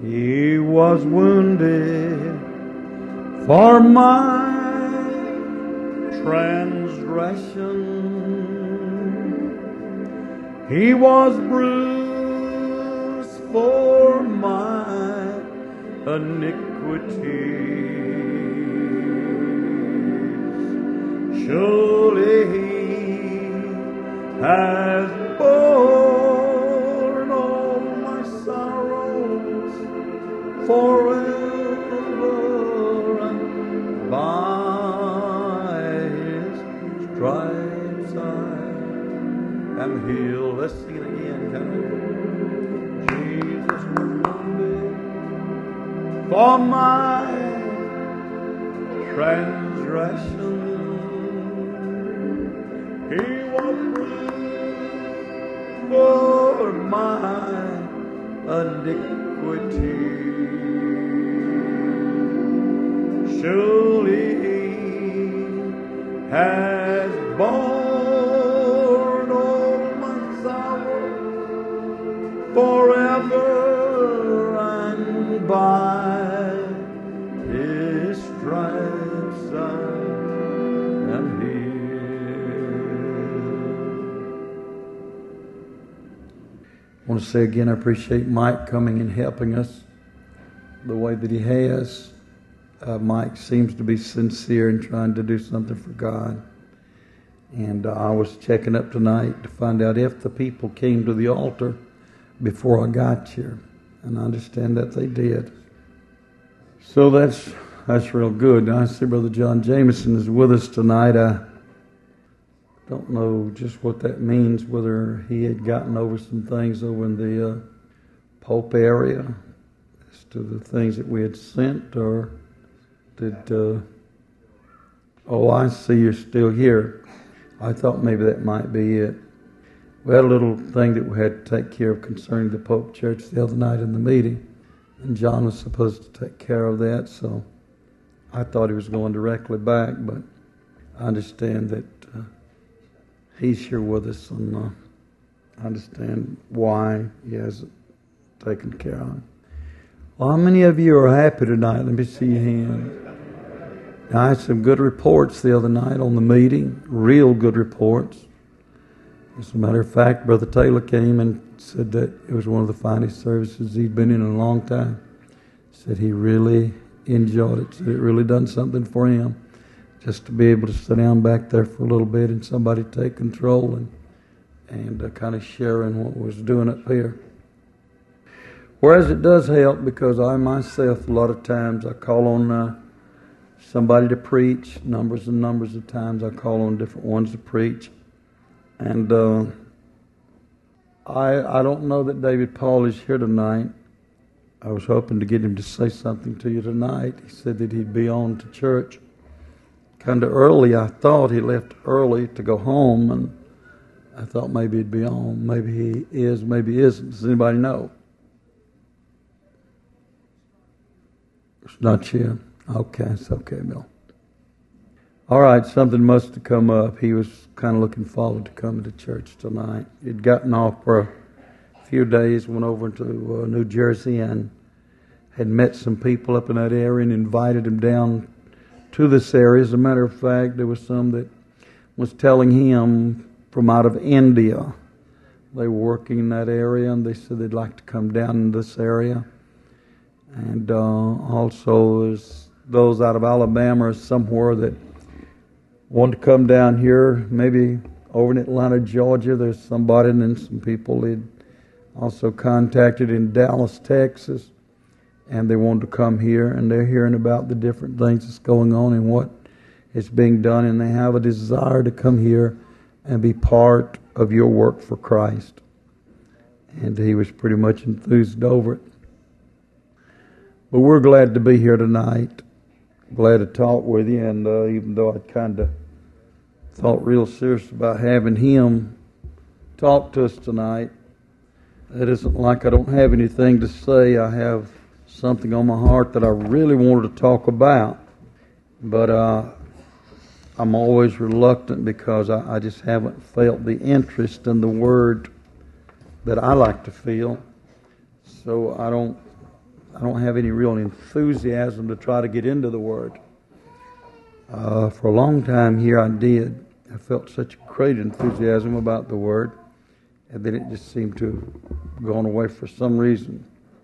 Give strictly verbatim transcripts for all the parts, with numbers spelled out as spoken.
He was wounded for my transgression. He was bruised for my iniquities. Surely He has borne all my sorrows forever, and by His stripes I am healed. Let's sing it again, come on. Jesus was wounded for my transgression. He was bruised for my iniquity. Surely He has borne all my sorrow forever, and by His stripes I am healed. I want to say again, I appreciate Mike coming and helping us the way that he has. Uh, Mike seems to be sincere in trying to do something for God. And uh, I was checking up tonight to find out if the people came to the altar before I got here. And I understand that they did. So that's that's real good. I see Brother John Jameson is with us tonight. I don't know just what that means, whether he had gotten over some things over in the uh, Pope area as to the things that we had sent, or did, uh, oh, I see you're still here. I thought maybe that might be it. We had a little thing that we had to take care of concerning the Pope Church the other night in the meeting, and John was supposed to take care of that, so I thought he was going directly back, but I understand that uh, he's here with us, and uh, I understand why he hasn't taken care of it. Well, how many of you are happy tonight? Let me see your hand. Now, I had some good reports the other night on the meeting, real good reports. As a matter of fact, Brother Taylor came and said that it was one of the finest services he'd been in in a long time. Said he really enjoyed it. Said it really done something for him just to be able to sit down back there for a little bit and somebody take control and, and uh, kind of sharing what was doing up here. Whereas it does help, because I myself, a lot of times, I call on uh, somebody to preach. Numbers and numbers of times I call on different ones to preach. And uh, I I don't know that David Paul is here tonight. I was hoping to get him to say something to you tonight. He said that he'd be on to church kind of early. I thought he left early to go home, and I thought maybe he'd be on. Maybe he is, maybe he isn't. Does anybody know? It's not you. Okay, it's okay, Bill. All right, something must have come up. He was kind of looking forward to coming to church tonight. He'd gotten off for a few days, went over to uh, New Jersey and had met some people up in that area and invited him down to this area. As a matter of fact, there was some that was telling him from out of India. They were working in that area, and they said they'd like to come down in this area. And uh, also there's those out of Alabama or somewhere that want to come down here, maybe over in Atlanta, Georgia. There's somebody, and then some people they'd also contacted in Dallas, Texas, and they wanted to come here, and they're hearing about the different things that's going on and what is being done, and they have a desire to come here and be part of your work for Christ. And he was pretty much enthused over it. But we're glad to be here tonight. Glad to talk with you, and uh, even though I kind of thought real serious about having him talk to us tonight, it isn't like I don't have anything to say. I have something on my heart that I really wanted to talk about, but uh, I'm always reluctant because I, I just haven't felt the interest in the Word that I like to feel. So I don't I don't have any real enthusiasm to try to get into the Word. Uh, for a long time here I did. I felt such great enthusiasm about the Word, and then it just seemed to have gone away for some reason.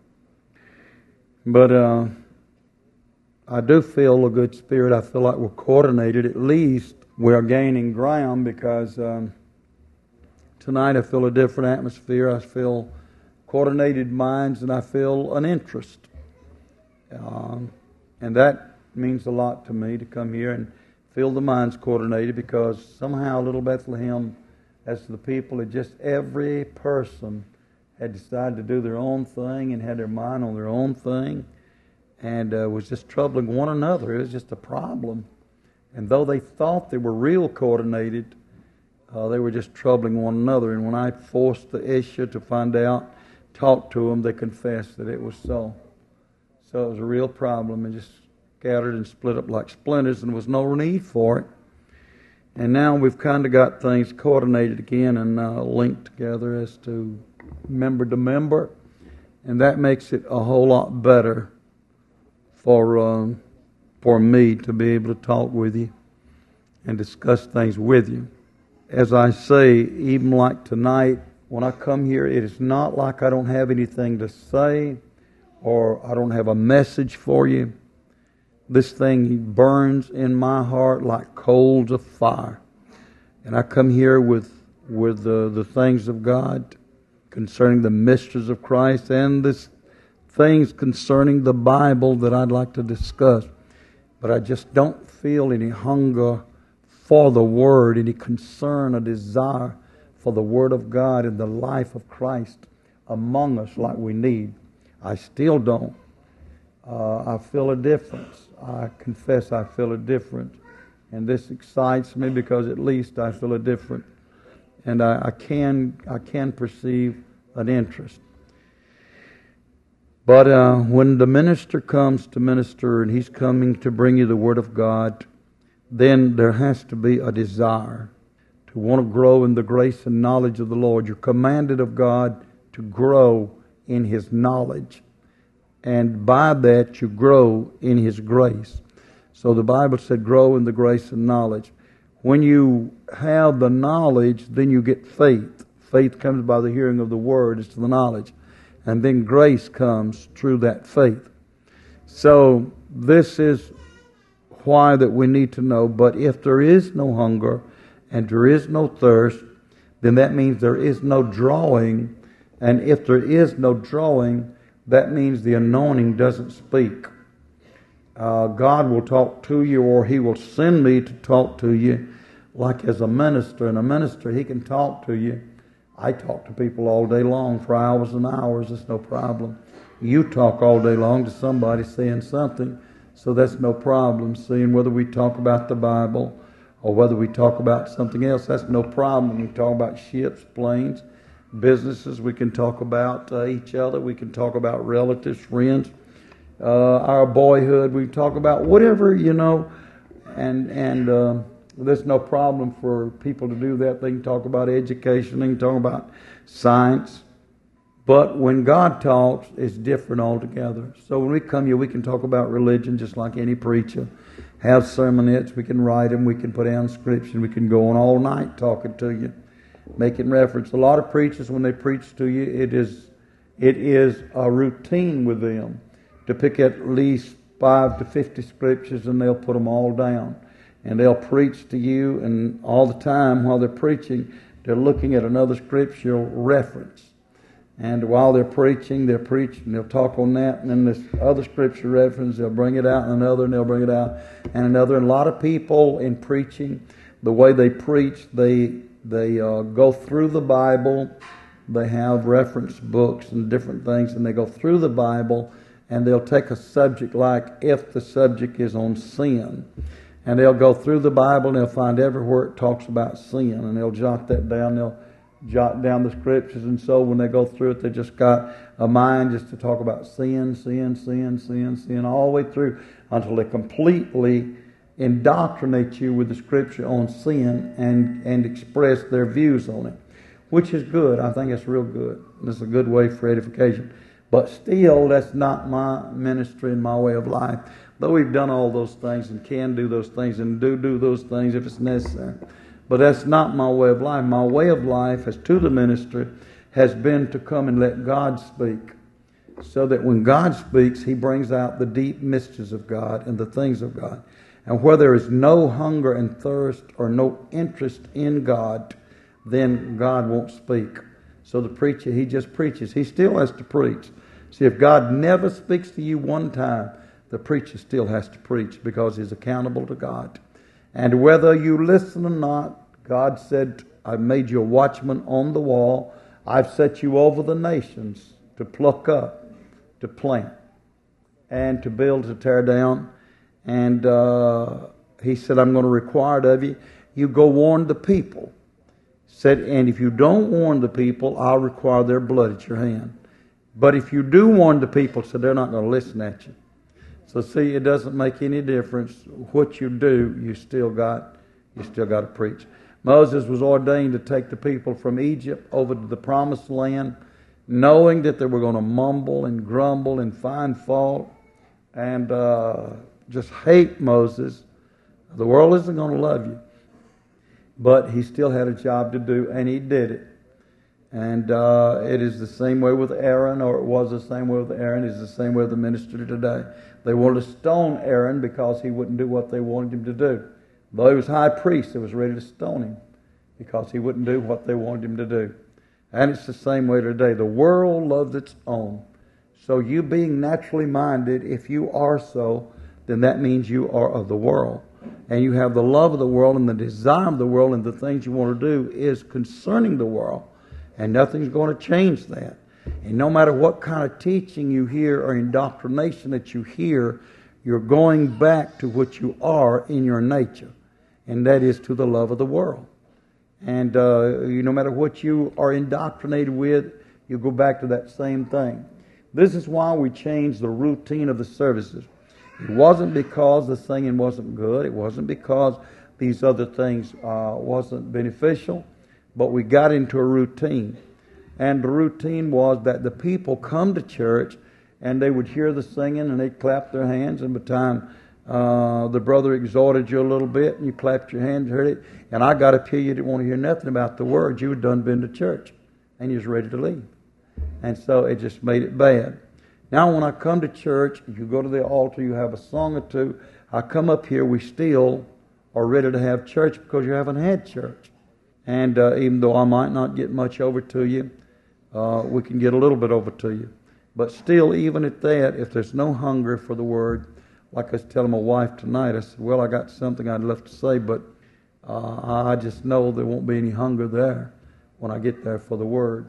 But uh, I do feel a good spirit. I feel like we're coordinated. At least we're gaining ground, because um, tonight I feel a different atmosphere. I feel coordinated minds, and I feel an interest. Um, and that means a lot to me, to come here and feel the minds coordinated, because somehow Little Bethlehem, as to the people, it just every person had decided to do their own thing and had their mind on their own thing, and uh, was just troubling one another. It was just a problem. And though they thought they were real coordinated, uh, they were just troubling one another. And when I forced the issue to find out, talked to them, they confessed that it was so. So it was a real problem, and just scattered and split up like splinters, and there was no need for it. And now we've kind of got things coordinated again and uh, linked together as to member to member, and that makes it a whole lot better for um, for me to be able to talk with you and discuss things with you. As I say, even like tonight, when I come here, it is not like I don't have anything to say or I don't have a message for you. This thing burns in my heart like coals of fire. And I come here with with the, the things of God concerning the mysteries of Christ, and this things concerning the Bible that I'd like to discuss. But I just don't feel any hunger for the Word, any concern or desire for the Word of God and the life of Christ among us like we need. I still don't. Uh, I feel a difference. I confess I feel a difference. And this excites me, because at least I feel a difference. And I, I can I can perceive an interest. But uh, when the minister comes to minister and he's coming to bring you the Word of God, then there has to be a desire to want to grow in the grace and knowledge of the Lord. You're commanded of God to grow in His knowledge. And by that you grow in His grace. So the Bible said, grow in the grace and knowledge. When you have the knowledge, then you get faith. Faith comes by the hearing of the Word. It's the knowledge. And then grace comes through that faith. So this is why that we need to know. But if there is no hunger and there is no thirst, then that means there is no drawing. And if there is no drawing, that means the anointing doesn't speak. Uh, God will talk to you, or He will send me to talk to you, like as a minister. And a minister, he can talk to you. I talk to people all day long for hours and hours. It's no problem. You talk all day long to somebody saying something, so that's no problem. Seeing whether we talk about the Bible or whether we talk about something else, that's no problem. We talk about ships, planes, businesses. We can talk about uh, each other. We can talk about relatives, friends, uh, our boyhood. We can talk about whatever, you know, and and uh, there's no problem for people to do that. They can talk about education. They can talk about science. But when God talks, it's different altogether. So when we come here, we can talk about religion just like any preacher. Have sermonettes. We can write them. We can put down scripture. We can go on all night talking to you, making reference. A lot of preachers, when they preach to you, it is it is a routine with them to pick at least five to fifty scriptures, and they'll put them all down. And they'll preach to you, and all the time while they're preaching, they're looking at another scriptural reference. And while they're preaching, they're preaching, they'll talk on that, and then this other scripture reference, they'll bring it out, and another, and they'll bring it out, and another. And a lot of people in preaching, the way they preach, they they uh, go through the Bible. They have reference books and different things, and they go through the Bible, and they'll take a subject like if the subject is on sin. And they'll go through the Bible and they'll find everywhere it talks about sin, and they'll jot that down. They'll jot down the scriptures, and so when they go through it, they just got a mind just to talk about sin, sin, sin, sin, sin, all the way through until they completely indoctrinate you with the scripture on sin and, and express their views on it, which is good. I think it's real good. It's a good way for edification. But still, that's not my ministry and my way of life. Though we've done all those things and can do those things and do do those things if it's necessary. But that's not my way of life. My way of life as to the ministry has been to come and let God speak. So that when God speaks, He brings out the deep mysteries of God and the things of God. And where there is no hunger and thirst or no interest in God, then God won't speak. So the preacher, he just preaches. He still has to preach. See, if God never speaks to you one time, the preacher still has to preach because he's accountable to God. And whether you listen or not, God said, I've made you a watchman on the wall. I've set you over the nations to pluck up, to plant, and to build, to tear down. And uh, he said, I'm going to require it of you. You go warn the people. Said, and if you don't warn the people, I'll require their blood at your hand. But if you do warn the people, so they're not going to listen at you. So see, it doesn't make any difference what you do. You still got, you still got to preach. Moses was ordained to take the people from Egypt over to the promised land, knowing that they were going to mumble and grumble and find fault and uh, just hate Moses. The world isn't going to love you. But he still had a job to do, and he did it. And uh, it is the same way with Aaron, or it was the same way with Aaron. It's the same way with the ministry today. They wanted to stone Aaron because he wouldn't do what they wanted him to do. Though he was high priest, they was ready to stone him because he wouldn't do what they wanted him to do. And it's the same way today. The world loves its own. So you being naturally minded, if you are so, then that means you are of the world. And you have the love of the world and the desire of the world, and the things you want to do is concerning the world. And nothing's going to change that. And no matter what kind of teaching you hear or indoctrination that you hear, you're going back to what you are in your nature. And that is to the love of the world. And uh, you, no matter what you are indoctrinated with, you go back to that same thing. This is why we changed the routine of the services. It wasn't because the singing wasn't good. It wasn't because these other things uh, wasn't beneficial. But we got into a routine. And the routine was that the people come to church and they would hear the singing and they'd clap their hands. And by the time uh, the brother exhorted you a little bit and you clapped your hands, heard it. And I got up here, you didn't want to hear nothing about the word. You had done been to church and you was ready to leave. And so it just made it bad. Now when I come to church, you go to the altar, you have a song or two. I come up here, we still are ready to have church because you haven't had church. And uh, even though I might not get much over to you, uh, we can get a little bit over to you. But still, even at that, if there's no hunger for the Word, like I was telling my wife tonight, I said, well, I got something I'd love to say, but uh, I just know there won't be any hunger there when I get there for the Word.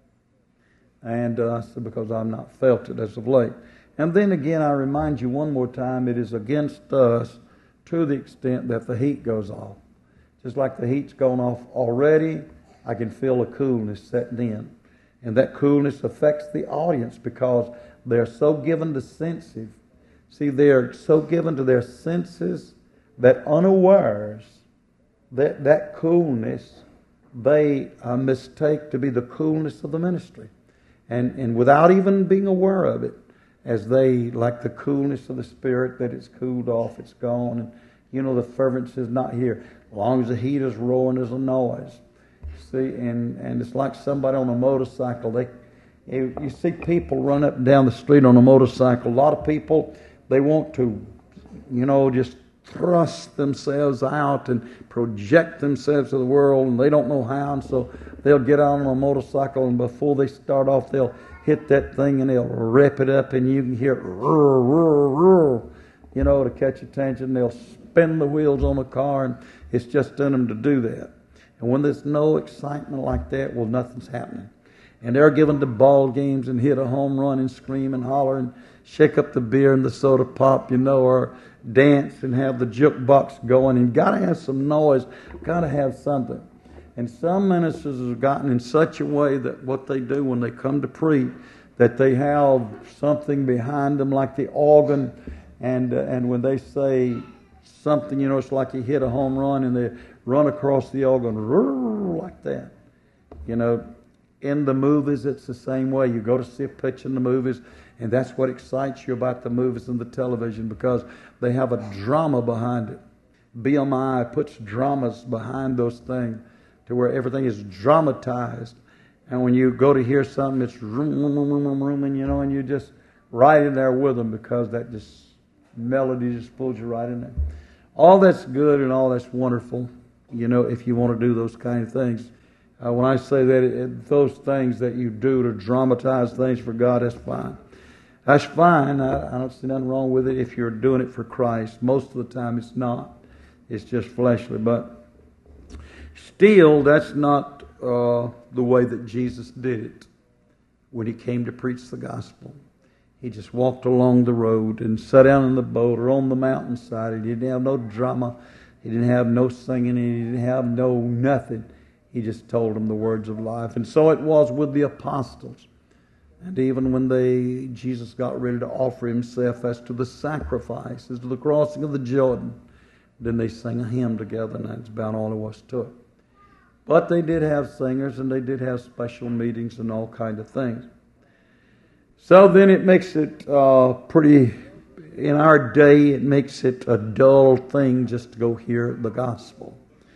And uh, I said, because I've not felt it as of late. And then again, I remind you one more time, it is against us to the extent that the heat goes off. Just like the heat's gone off already, I can feel a coolness setting in. And that coolness affects the audience because they're so given to sensitive. See, they're so given to their senses that unawares, that, that coolness, they uh, mistake to be the coolness of the ministry. And, and without even being aware of it, as they, like the coolness of the Spirit, that it's cooled off, it's gone, and you know, the fervency is not here. As long as the heat is roaring, there's a noise. See, and, and it's like somebody on a motorcycle. They, you, you see people run up and down the street on a motorcycle. A lot of people, they want to, you know, just thrust themselves out and project themselves to the world, and they don't know how, and so they'll get out on a motorcycle, and before they start off, they'll hit that thing, and they'll rip it up, and you can hear it, roar, roar, roar, you know, to catch attention. They'll spin the wheels on the car, and it's just in them to do that. And when there's no excitement like that, well, nothing's happening. And they're given to ball games and hit a home run and scream and holler and shake up the beer and the soda pop, you know, or dance and have the jukebox going. And got to have some noise, got to have something. And some ministers have gotten in such a way that what they do when they come to preach, that they have something behind them like the organ, and uh, and when they say something, you know, it's like you hit a home run and they run across the organ like that, you know. In the movies, it's the same way. You go to see a picture in the movies, and that's what excites you about the movies and the television, because they have a drama behind it. B M I puts dramas behind those things to where everything is dramatized. And when you go to hear something, it's room, room, room, room, room, and you know, and you just right in there with them, because that just melody just pulls you right in there. All that's good and all that's wonderful, you know, if you want to do those kind of things. Uh, when I say that, it, it, those things that you do to dramatize things for God, that's fine. That's fine. I, I don't see nothing wrong with it if you're doing it for Christ. Most of the time it's not. It's just fleshly. But still, that's not uh, the way that Jesus did it when he came to preach the gospel. He just walked along the road and sat down in the boat or on the mountainside. He didn't have no drama. He didn't have no singing. He didn't have no nothing. He just told them the words of life. And so it was with the apostles. And even when they Jesus got ready to offer himself as to the sacrifice, as to the crossing of the Jordan, then they sang a hymn together, and that's about all there was to it. But they did have singers, and they did have special meetings and all kinds of things. So then it makes it uh, pretty, in our day, it makes it a dull thing just to go hear the gospel.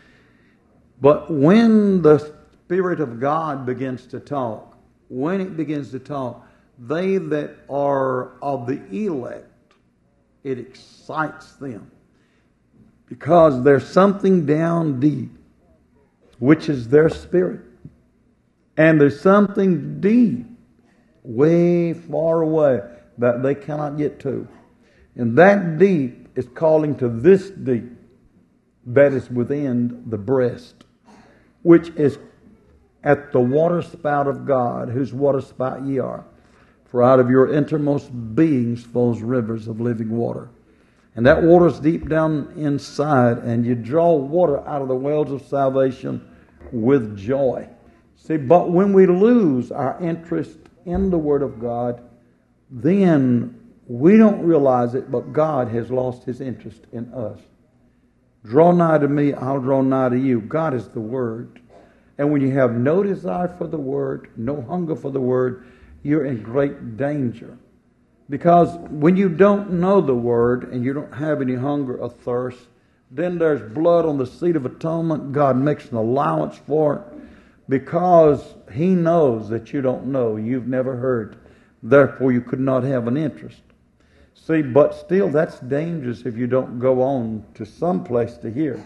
But when the Spirit of God begins to talk, when it begins to talk, they that are of the elect, it excites them. Because there's something down deep, which is their spirit. And there's something deep, way far away, that they cannot get to. And that deep is calling to this deep that is within the breast, which is at the water spout of God, whose water spout ye are. For out of your innermost beings flows rivers of living water. And that water is deep down inside, and you draw water out of the wells of salvation with joy. See, but when we lose our interest in the Word of God, then we don't realize it, but God has lost his interest in us. Draw nigh to me, I'll draw nigh to you. God is the Word. And when you have no desire for the Word, no hunger for the Word, you're in great danger. Because when you don't know the Word and you don't have any hunger or thirst, then there's blood on the seat of atonement. God makes an allowance for it because he knows that you don't know. You've never heard. Therefore, you could not have an interest. See, but still, that's dangerous if you don't go on to some place to hear.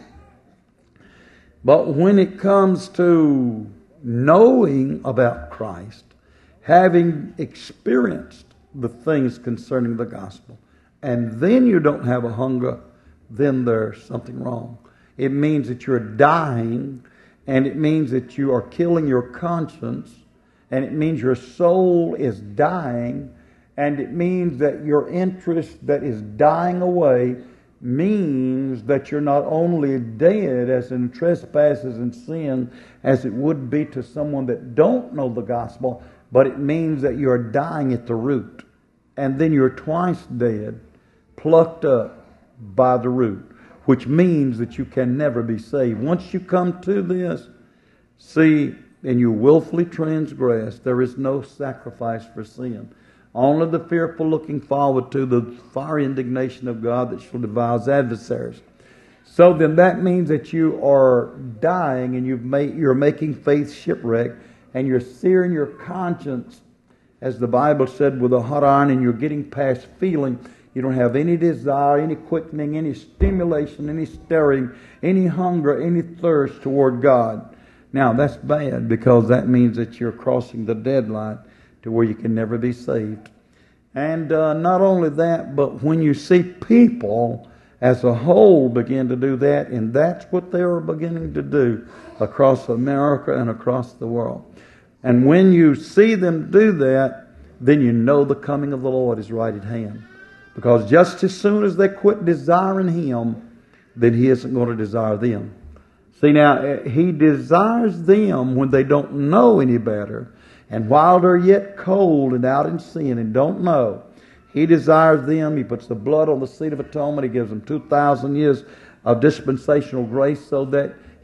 But when it comes to knowing about Christ, having experienced the things concerning the gospel, and then you don't have a hunger, then there's something wrong. It means that you're dying, and it means that you are killing your conscience, and it means your soul is dying, and it means that your interest that is dying away means that you're not only dead as in trespasses and sin as it would be to someone that don't know the gospel, but it means that you're dying at the root. And then you're twice dead, plucked up by the root, which means that you can never be saved. Once you come to this, see, and you willfully transgress, there is no sacrifice for sin. Only the fearful looking forward to the fiery indignation of God that shall devour his adversaries. So then that means that you are dying and you've made, you're making faith shipwreck, and you're searing your conscience, as the Bible said, with a hot iron, and you're getting past feeling. You don't have any desire, any quickening, any stimulation, any stirring, any hunger, any thirst toward God. Now, that's bad, because that means that you're crossing the deadline to where you can never be saved. And uh, not only that, but when you see people as a whole begin to do that, and that's what they are beginning to do across America and across the world. And when you see them do that, then you know the coming of the Lord is right at hand. Because just as soon as they quit desiring him, then he isn't going to desire them. See, now, he desires them when they don't know any better, and while they're yet cold and out in sin and don't know. He desires them. He puts the blood on the seat of atonement. He gives them two thousand years of dispensational grace so that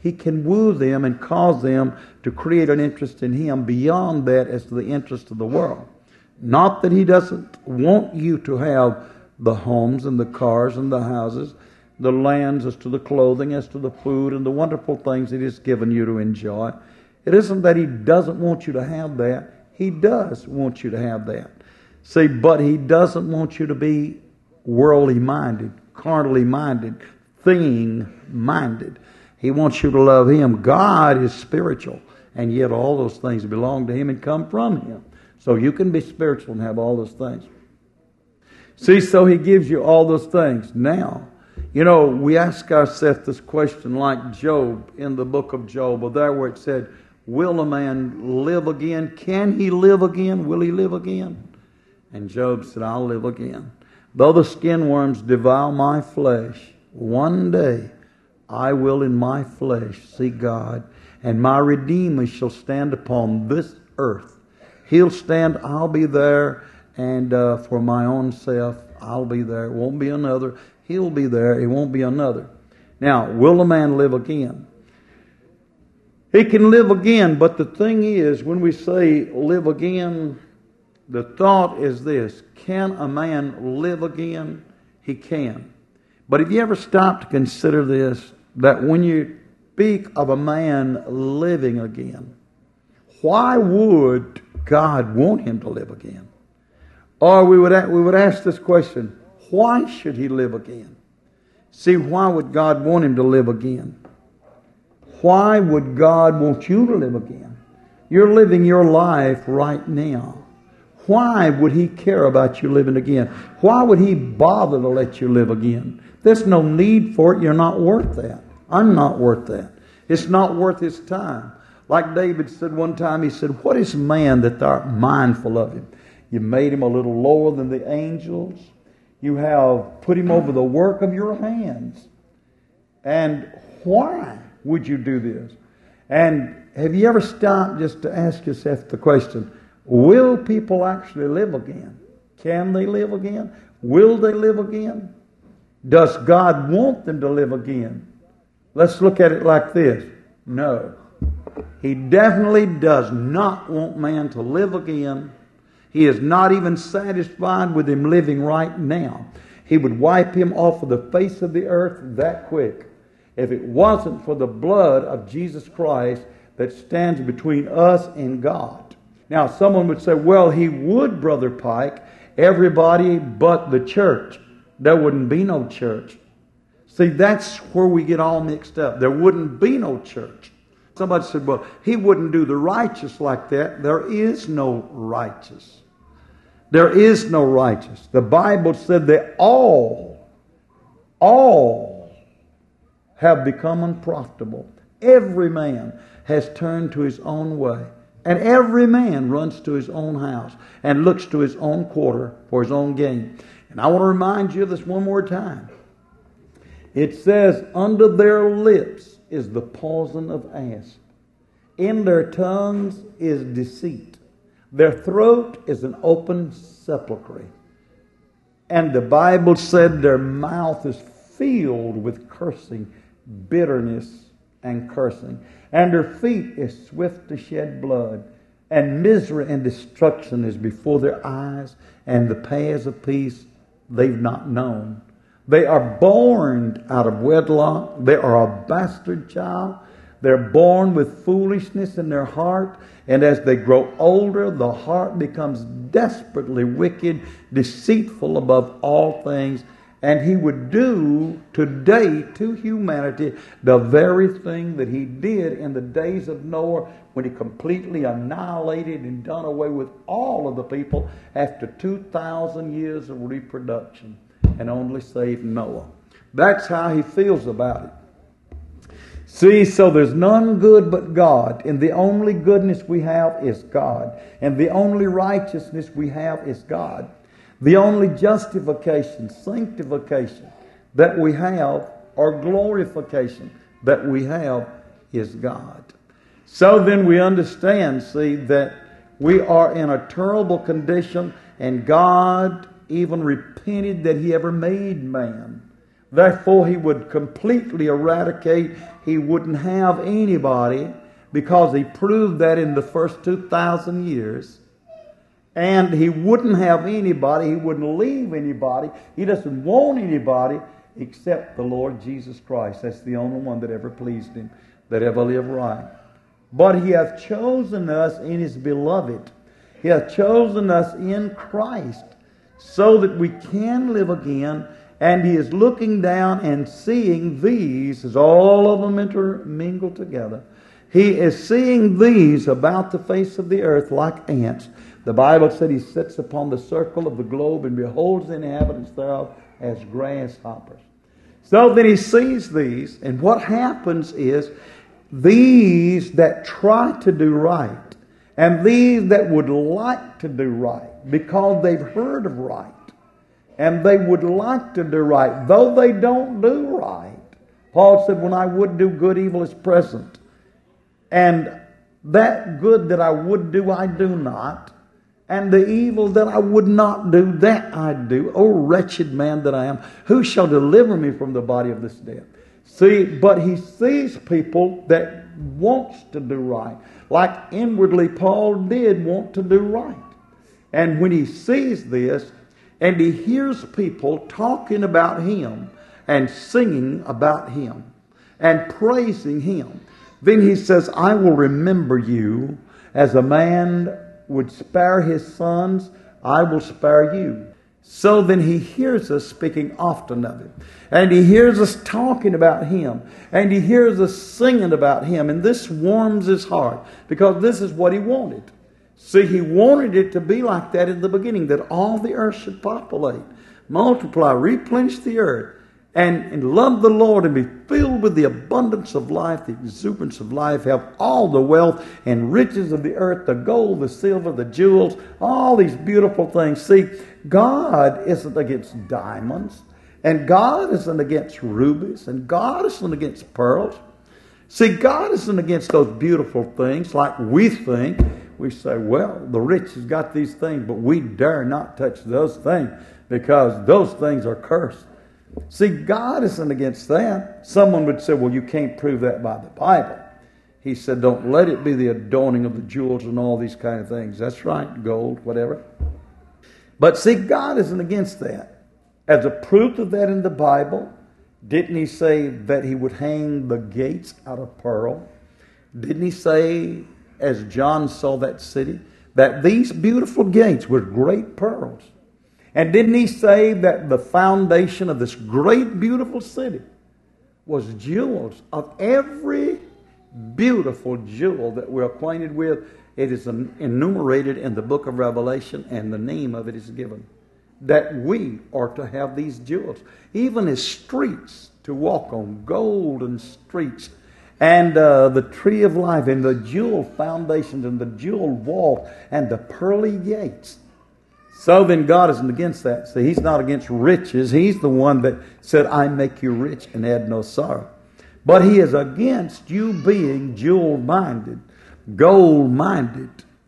He can woo them and cause them to create an interest in Him beyond that as to the interest of the world. Not that He doesn't want you to have the homes and the cars and the houses, the lands, as to the clothing, as to the food and the wonderful things that He's given you to enjoy. It isn't that He doesn't want you to have that. He does want you to have that. See, but He doesn't want you to be worldly minded, carnally minded, thing minded. He wants you to love Him. God is spiritual, and yet all those things belong to Him and come from Him. So you can be spiritual and have all those things. See, so He gives you all those things. Now, you know, we ask ourselves this question like Job in the book of Job, or there where it said, will a man live again? Can he live again? Will he live again? And Job said, I'll live again. Though the skin worms devour my flesh, one day I will in my flesh see God, and my Redeemer shall stand upon this earth. He'll stand, I'll be there, and uh, for my own self, I'll be there. It won't be another. He'll be there. It won't be another. Now, will a man live again? He can live again, but the thing is, when we say live again, the thought is this: can a man live again? He can. But have you ever stopped to consider this, that when you speak of a man living again, why would God want him to live again? Or we would we would ask this question: why should he live again? See, why would God want him to live again? Why would God want you to live again? You're living your life right now. Why would He care about you living again? Why would He bother to let you live again? There's no need for it. You're not worth that. I'm not worth that. It's not worth His time. Like David said one time, he said, what is man that thou art mindful of him? You made him a little lower than the angels. You have put him over the work of your hands. And why would you do this? And have you ever stopped just to ask yourself the question, will people actually live again? Can they live again? Will they live again? Does God want them to live again? Let's look at it like this. No. He definitely does not want man to live again. He is not even satisfied with him living right now. He would wipe him off of the face of the earth that quick if it wasn't for the blood of Jesus Christ that stands between us and God. Now, someone would say, well, He would, Brother Pike, everybody but the church. There wouldn't be no church. See, that's where we get all mixed up. There wouldn't be no church. Somebody said, well, He wouldn't do the righteous like that. There is no righteous. There is no righteous. The Bible said that all, all have become unprofitable. Every man has turned to his own way. And every man runs to his own house and looks to his own quarter for his own gain. And I want to remind you of this one more time. It says, under their lips is the poison of asp. In their tongues is deceit. Their throat is an open sepulchre. And the Bible said their mouth is filled with cursing, bitterness, and cursing. And their feet is swift to shed blood. And misery and destruction is before their eyes. And the paths of peace they've not known. They are born out of wedlock. They are a bastard child. They're born with foolishness in their heart. And as they grow older, the heart becomes desperately wicked, deceitful above all things. And he would do today to humanity the very thing that he did in the days of Noah, when he completely annihilated and done away with all of the people after two thousand years of reproduction and only saved Noah. That's how he feels about it. See, so there's none good but God, and the only goodness we have is God, and the only righteousness we have is God. The only justification, sanctification that we have, or glorification that we have, is God. So then we understand, see, that we are in a terrible condition, and God even repented that He ever made man. Therefore, he would completely eradicate. He wouldn't have anybody, because he proved that in the first two thousand years. And he wouldn't have anybody. He wouldn't leave anybody. He doesn't want anybody except the Lord Jesus Christ. That's the only one that ever pleased him, that ever lived right. But he hath chosen us in his beloved. He hath chosen us in Christ so that we can live again. And he is looking down and seeing these, as all of them intermingled together. He is seeing these about the face of the earth like ants. The Bible said he sits upon the circle of the globe and beholds the inhabitants thereof as grasshoppers. So then he sees these, and what happens is these that try to do right, and these that would like to do right, because they've heard of right, and they would like to do right, though they don't do right. Paul said, when I would do good, evil is present. And that good that I would do, I do not. And the evil that I would not do, that I do. O wretched man that I am, who shall deliver me from the body of this death? See, but he sees people that wants to do right. Like inwardly Paul did want to do right. And when he sees this, and he hears people talking about him, and singing about him, and praising him, then he says, I will remember you as a man would spare his sons, I will spare you. So then he hears us speaking often of him. And he hears us talking about him. And he hears us singing about him. And this warms his heart, because this is what he wanted. See, he wanted it to be like that in the beginning, that all the earth should populate, multiply, replenish the earth, and, and love the Lord and be filled with the abundance of life, the exuberance of life, have all the wealth and riches of the earth, the gold, the silver, the jewels, all these beautiful things. See, God isn't against diamonds, and God isn't against rubies, and God isn't against pearls. See, God isn't against those beautiful things like we think. We say, well, the rich has got these things, but we dare not touch those things because those things are cursed. See, God isn't against that. Someone would say, well, you can't prove that by the Bible. He said, don't let it be the adorning of the jewels and all these kind of things. That's right, gold, whatever. But see, God isn't against that. As a proof of that in the Bible, didn't he say that he would hang the gates out of pearl? Didn't he say, as John saw that city, that these beautiful gates were great pearls? And didn't he say that the foundation of this great, beautiful city was jewels? Of every beautiful jewel that we're acquainted with, it is enumerated in the book of Revelation, and the name of it is given. That we are to have these jewels. Even as streets to walk on, golden streets. And uh, the tree of life, and the jewel foundations, and the jewel wall, and the pearly gates. So then God isn't against that. See, he's not against riches. He's the one that said, I make you rich and add no sorrow. But he is against you being jewel-minded, gold-minded,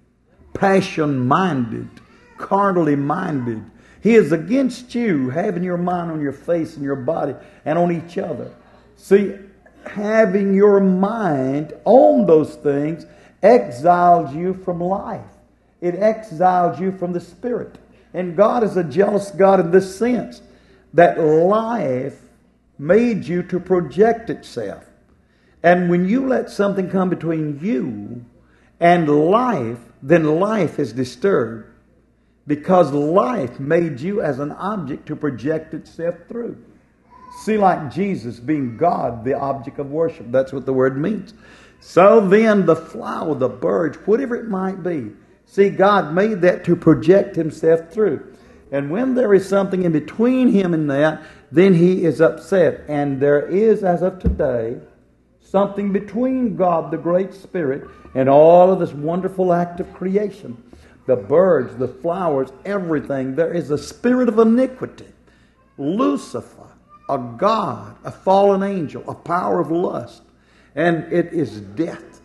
passion-minded, carnally minded. He is against you having your mind on your face and your body and on each other. See, having your mind on those things exiles you from life. It exiles you from the Spirit. And God is a jealous God in this sense, that life made you to project itself. And when you let something come between you and life, then life is disturbed, because life made you as an object to project itself through. See, like Jesus being God, the object of worship. That's what the word means. So then the flower, the birds, whatever it might be, see, God made that to project himself through. And when there is something in between him and that, then he is upset. And there is, as of today, something between God, the Great Spirit, and all of this wonderful act of creation. The birds, the flowers, everything. There is a spirit of iniquity. Lucifer, a god, a fallen angel, a power of lust. And it is death.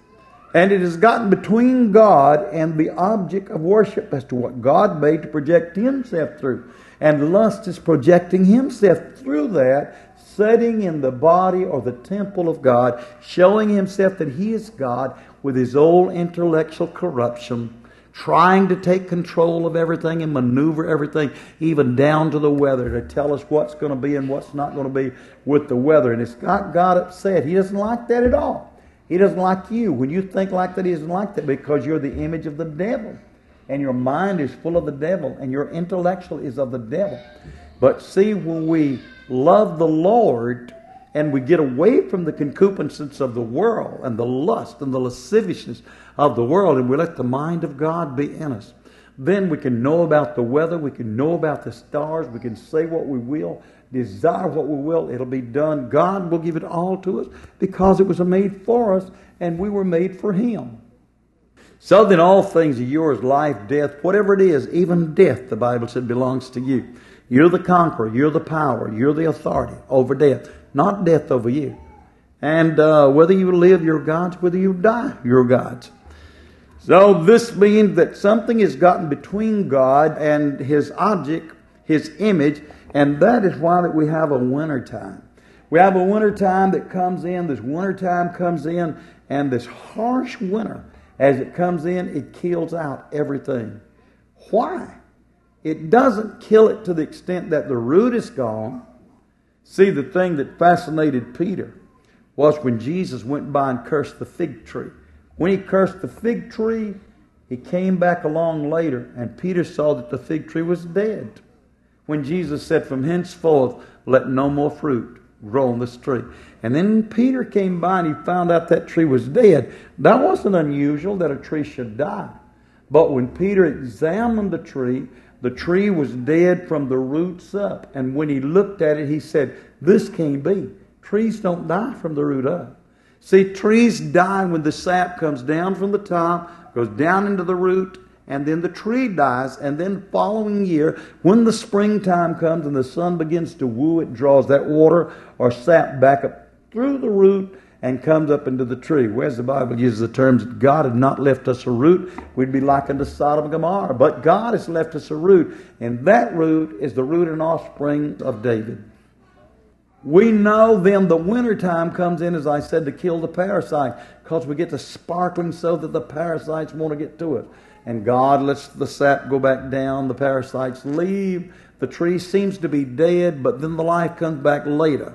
And it has gotten between God and the object of worship as to what God made to project Himself through. And lust is projecting himself through that, sitting in the body or the temple of God, showing himself that he is God with his old intellectual corruption, trying to take control of everything and maneuver everything, even down to the weather, to tell us what's going to be and what's not going to be with the weather. And it's got God upset. He doesn't like that at all. He doesn't like you. When you think like that, He doesn't like that, because you're the image of the devil. And your mind is full of the devil, and your intellectual is of the devil. But see, when we love the Lord and we get away from the concupiscence of the world and the lust and the lasciviousness of the world, and we let the mind of God be in us, then we can know about the weather, we can know about the stars, we can say what we will, desire what we will, it'll be done. God will give it all to us because it was made for us and we were made for Him. So then all things are yours, life, death, whatever it is, even death, the Bible said, belongs to you. You're the conqueror, you're the power, you're the authority over death, not death over you. And uh, whether you live, you're God's, whether you die, you're God's. So this means that something has gotten between God and His object, His image, and that is why that we have a winter time. We have a winter time that comes in, this winter time comes in, and this harsh winter, as it comes in, it kills out everything. Why? It doesn't kill it to the extent that the root is gone. See, the thing that fascinated Peter was when Jesus went by and cursed the fig tree. When He cursed the fig tree, He came back along later, and Peter saw that the fig tree was dead. When Jesus said, "From henceforth, let no more fruit grow on this tree." And then Peter came by and he found out that tree was dead. That wasn't unusual that a tree should die. But when Peter examined the tree, the tree was dead from the roots up. And when he looked at it, he said, "This can't be. Trees don't die from the root up." See, trees die when the sap comes down from the top, goes down into the root, and then the tree dies. And then following year, when the springtime comes and the sun begins to woo, it draws that water or sap back up through the root and comes up into the tree. Whereas the Bible uses the terms that God had not left us a root, we'd be like unto Sodom and Gomorrah. But God has left us a root, and that root is the root and offspring of David. We know then the winter time comes in, as I said, to kill the parasite, because we get to sparkling so that the parasites want to get to it. And God lets the sap go back down, the parasites leave, the tree seems to be dead, but then the life comes back later.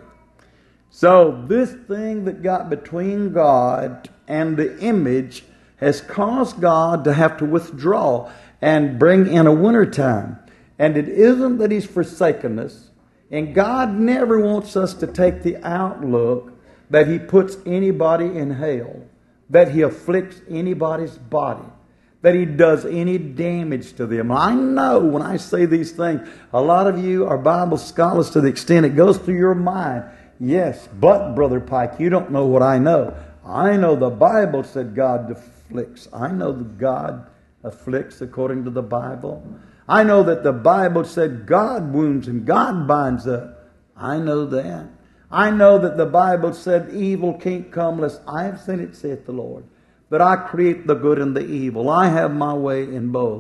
So this thing that got between God and the image has caused God to have to withdraw and bring in a winter time. And it isn't that He's forsaken us. And God never wants us to take the outlook that He puts anybody in hell, that He afflicts anybody's body, that He does any damage to them. I know when I say these things, a lot of you are Bible scholars to the extent it goes through your mind. Yes, but Brother Pike, you don't know what I know. I know the Bible said God afflicts. I know that God afflicts according to the Bible. I know that the Bible said God wounds and God binds up. I know that. I know that the Bible said evil can't come unless I have seen it, saith the Lord. That I create the good and the evil. I have my way in both.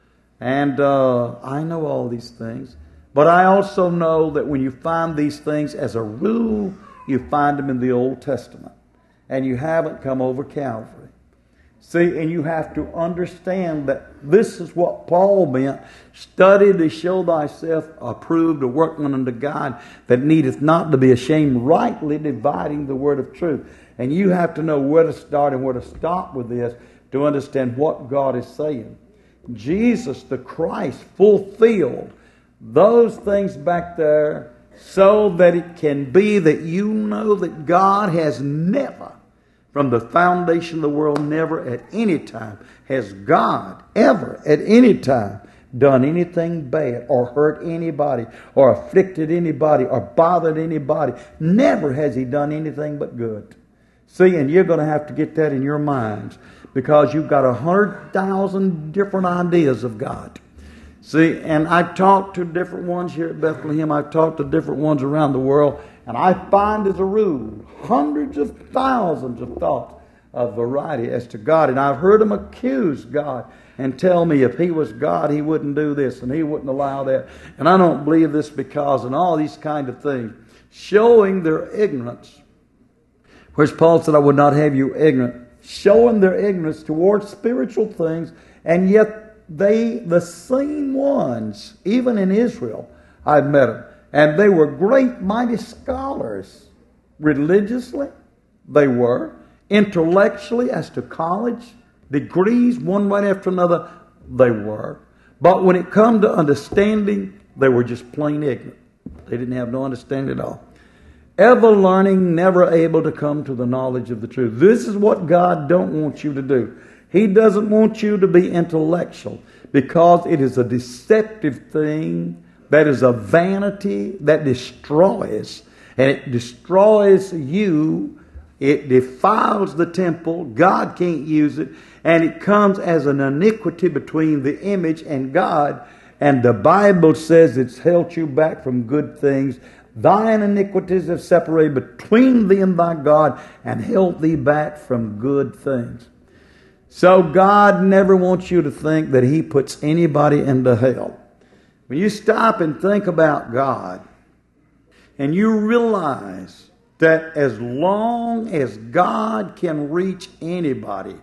And uh, I know all these things. But I also know that when you find these things, as a rule, you find them in the Old Testament. And you haven't come over Calvary. See, and you have to understand that this is what Paul meant. Study to show thyself approved, a workman unto God, that needeth not to be ashamed, rightly dividing the word of truth. And you have to know where to start and where to stop with this to understand what God is saying. Jesus, the Christ, fulfilled those things back there so that it can be that you know that God has never, from the foundation of the world, never at any time has God ever at any time done anything bad or hurt anybody or afflicted anybody or bothered anybody. Never has He done anything but good. See, and you're going to have to get that in your minds, because you've got a hundred thousand different ideas of God. See, and I've talked to different ones here at Bethlehem. I've talked to different ones around the world. And I find as a rule hundreds of thousands of thoughts a variety as to God. And I've heard them accuse God and tell me if He was God, He wouldn't do this and He wouldn't allow that. And I don't believe this because, and all these kind of things, showing their ignorance. Whereas Paul said, I would not have you ignorant. Showing their ignorance towards spiritual things, and yet they, the same ones, even in Israel, I've met them, and they were great, mighty scholars. Religiously, they were. Intellectually, as to college, degrees, one right after another, they were. But when it come to understanding, they were just plain ignorant. They didn't have no understanding at all. Ever learning, never able to come to the knowledge of the truth. This is what God don't want you to do. He doesn't want you to be intellectual, because it is a deceptive thing, that is a vanity that destroys. And it destroys you. It defiles the temple. God can't use it. And it comes as an iniquity between the image and God. And the Bible says it's held you back from good things. Thine iniquities have separated between thee and thy God, and held thee back from good things. So God never wants you to think that He puts anybody into hell. When you stop and think about God, and you realize that as long as God can reach anybody,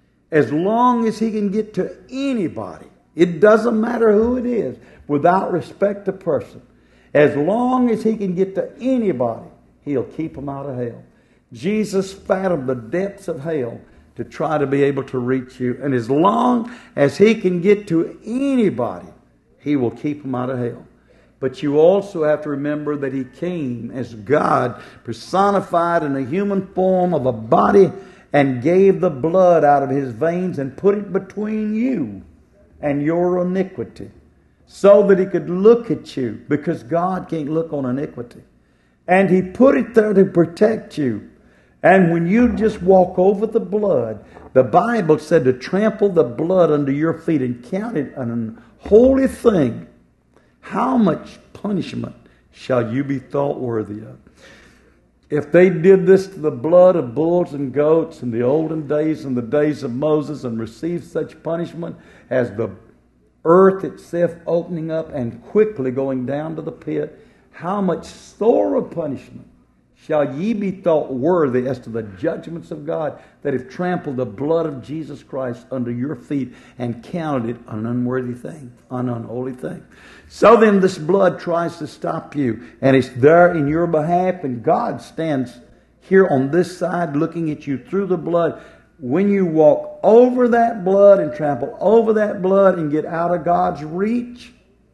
as long as He can get to anybody, it doesn't matter who it is, without respect to person, as long as He can get to anybody, He'll keep them out of hell. Jesus fathomed the depths of hell to try to be able to reach you. And as long as He can get to anybody, He will keep them out of hell. But you also have to remember that He came as God, personified in a human form of a body, and gave the blood out of His veins and put it between you and your iniquity, so that He could look at you, because God can't look on iniquity. And He put it there to protect you. And when you just walk over the blood, the Bible said to trample the blood under your feet and count it an unholy thing, how much punishment shall you be thought worthy of? If they did this to the blood of bulls and goats in the olden days, in the days of Moses, and received such punishment as the earth itself opening up and quickly going down to the pit, how much sorer punishment shall ye be thought worthy as to the judgments of God, that have trampled the blood of Jesus Christ under your feet and counted it an unworthy thing, an unholy thing. So then this blood tries to stop you, and it's there in your behalf, and God stands here on this side looking at you through the blood. When you walk over that blood and trample over that blood and get out of God's reach,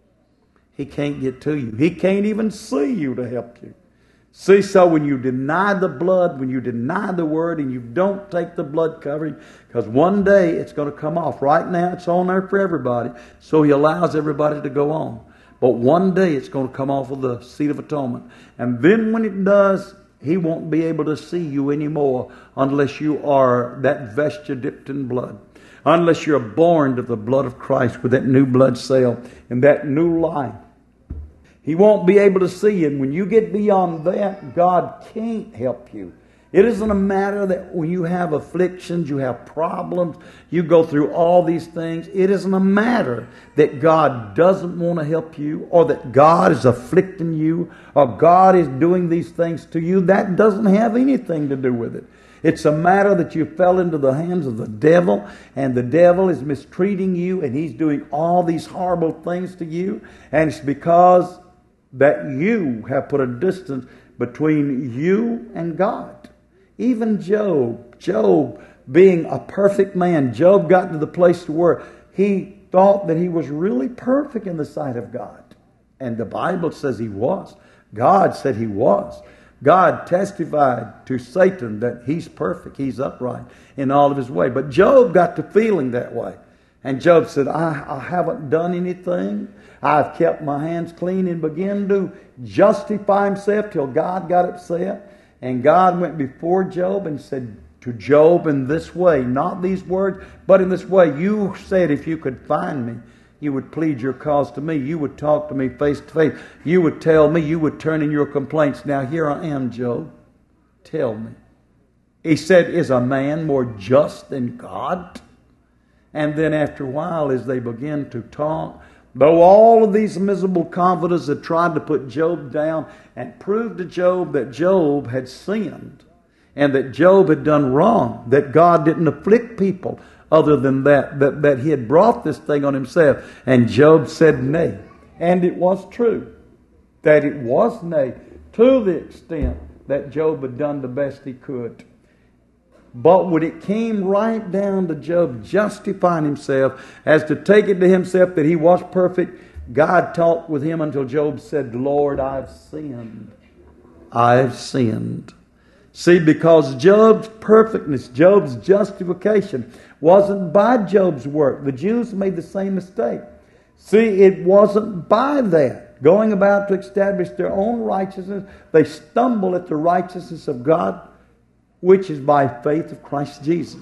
He can't get to you. He can't even see you to help you. See, so when you deny the blood, when you deny the Word, and you don't take the blood covering, because one day it's going to come off. Right now it's on there for everybody, so He allows everybody to go on. But one day it's going to come off of the seat of atonement. And then when it does, He won't be able to see you anymore unless you are that vesture dipped in blood. Unless you're born to the blood of Christ with that new blood cell and that new life. He won't be able to see you. And when you get beyond that, God can't help you. It isn't a matter that when you have afflictions, you have problems, you go through all these things. It isn't a matter that God doesn't want to help you, or that God is afflicting you, or God is doing these things to you. That doesn't have anything to do with it. It's a matter that you fell into the hands of the devil, and the devil is mistreating you, and he's doing all these horrible things to you. And it's because that you have put a distance between you and God. Even Job, Job being a perfect man, Job got to the place to where he thought that he was really perfect in the sight of God. And the Bible says he was. God said he was. God testified to Satan that he's perfect, he's upright in all of his way. But Job got to feeling that way. And Job said, I, I haven't done anything. I've kept my hands clean, and began to justify himself till God got upset. And God went before Job and said to Job in this way, not these words, but in this way, you said if you could find me, you would plead your cause to me. You would talk to me face to face. You would tell me. You would turn in your complaints. Now here I am, Job. Tell me. He said, is a man more just than God? And then after a while, as they began to talk, though all of these miserable confidants had tried to put Job down and prove to Job that Job had sinned and that Job had done wrong, that God didn't afflict people other than that, that, that he had brought this thing on himself. And Job said nay. And it was true that it was nay, to the extent that Job had done the best he could. But when it came right down to Job justifying himself as to take it to himself that he was perfect, God talked with him until Job said, Lord, I've sinned. I've sinned. See, because Job's perfectness, Job's justification wasn't by Job's work. The Jews made the same mistake. See, it wasn't by that. Going about to establish their own righteousness, they stumble at the righteousness of God, which is by faith of Christ Jesus.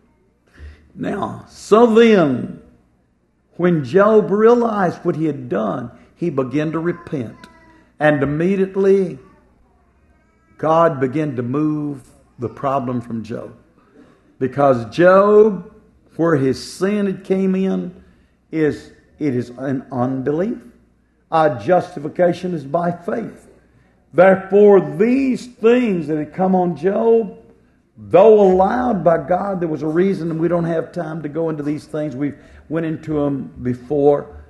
Now, so then, when Job realized what he had done, he began to repent. And immediately, God began to move the problem from Job. Because Job, where his sin had came in, is it is an unbelief. Our justification is by faith. Therefore, these things that had come on Job, though allowed by God, there was a reason, and we don't have time to go into these things. We went into them before.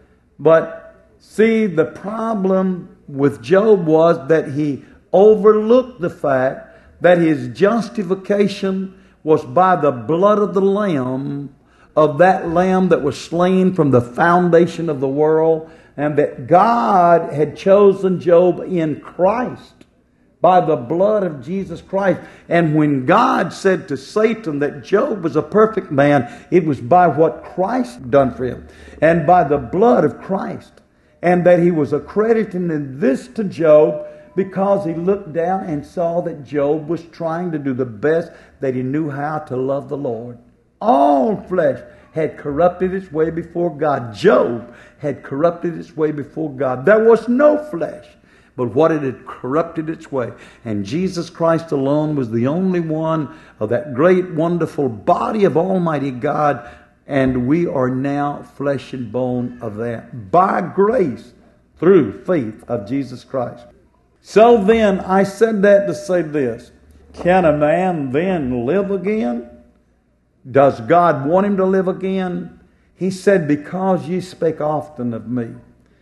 But see, the problem with Job was that he overlooked the fact that his justification was by the blood of the Lamb, of that Lamb that was slain from the foundation of the world, and that God had chosen Job in Christ by the blood of Jesus Christ. And when God said to Satan that Job was a perfect man, it was by what Christ done for him and by the blood of Christ. And that he was accrediting this to Job because he looked down and saw that Job was trying to do the best that he knew how to love the Lord. All flesh had corrupted its way before God. Job had corrupted its way before God. There was no flesh but what it had corrupted its way. And Jesus Christ alone was the only one of that great, wonderful body of Almighty God. And we are now flesh and bone of that by grace through faith of Jesus Christ. So then, I said that to say this. Can a man then live again? Does God want him to live again? He said, because ye spake often of me,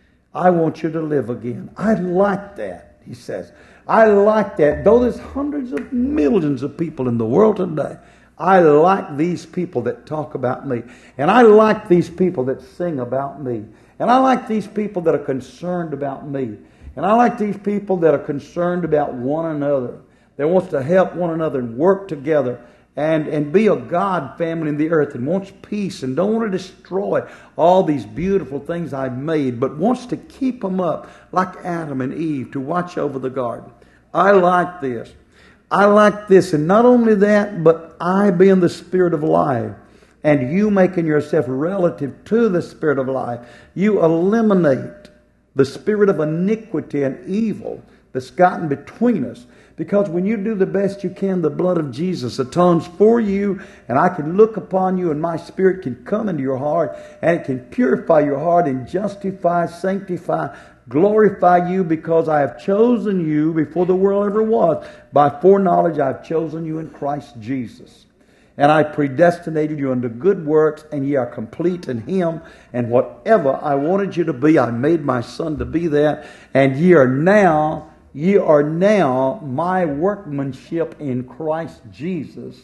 I want you to live again. I like that, he says. I like that. Though there's hundreds of millions of people in the world today, I like these people that talk about me. And I like these people that sing about me. And I like these people that are concerned about me. And I like these people that are concerned about one another, that wants to help one another and work together and, and be a God family in the earth and wants peace and don't want to destroy all these beautiful things I've made, but wants to keep them up like Adam and Eve to watch over the garden. I like this. I like this. And not only that, but I being the Spirit of life and you making yourself relative to the Spirit of life, you eliminate the spirit of iniquity and evil that's gotten between us. Because when you do the best you can, the blood of Jesus atones for you, and I can look upon you and my Spirit can come into your heart and it can purify your heart and justify, sanctify, glorify you, because I have chosen you before the world ever was. By foreknowledge I have chosen you in Christ Jesus. And I predestinated you unto good works, and ye are complete in Him. And whatever I wanted you to be, I made my Son to be that. And ye are now, ye are now my workmanship in Christ Jesus,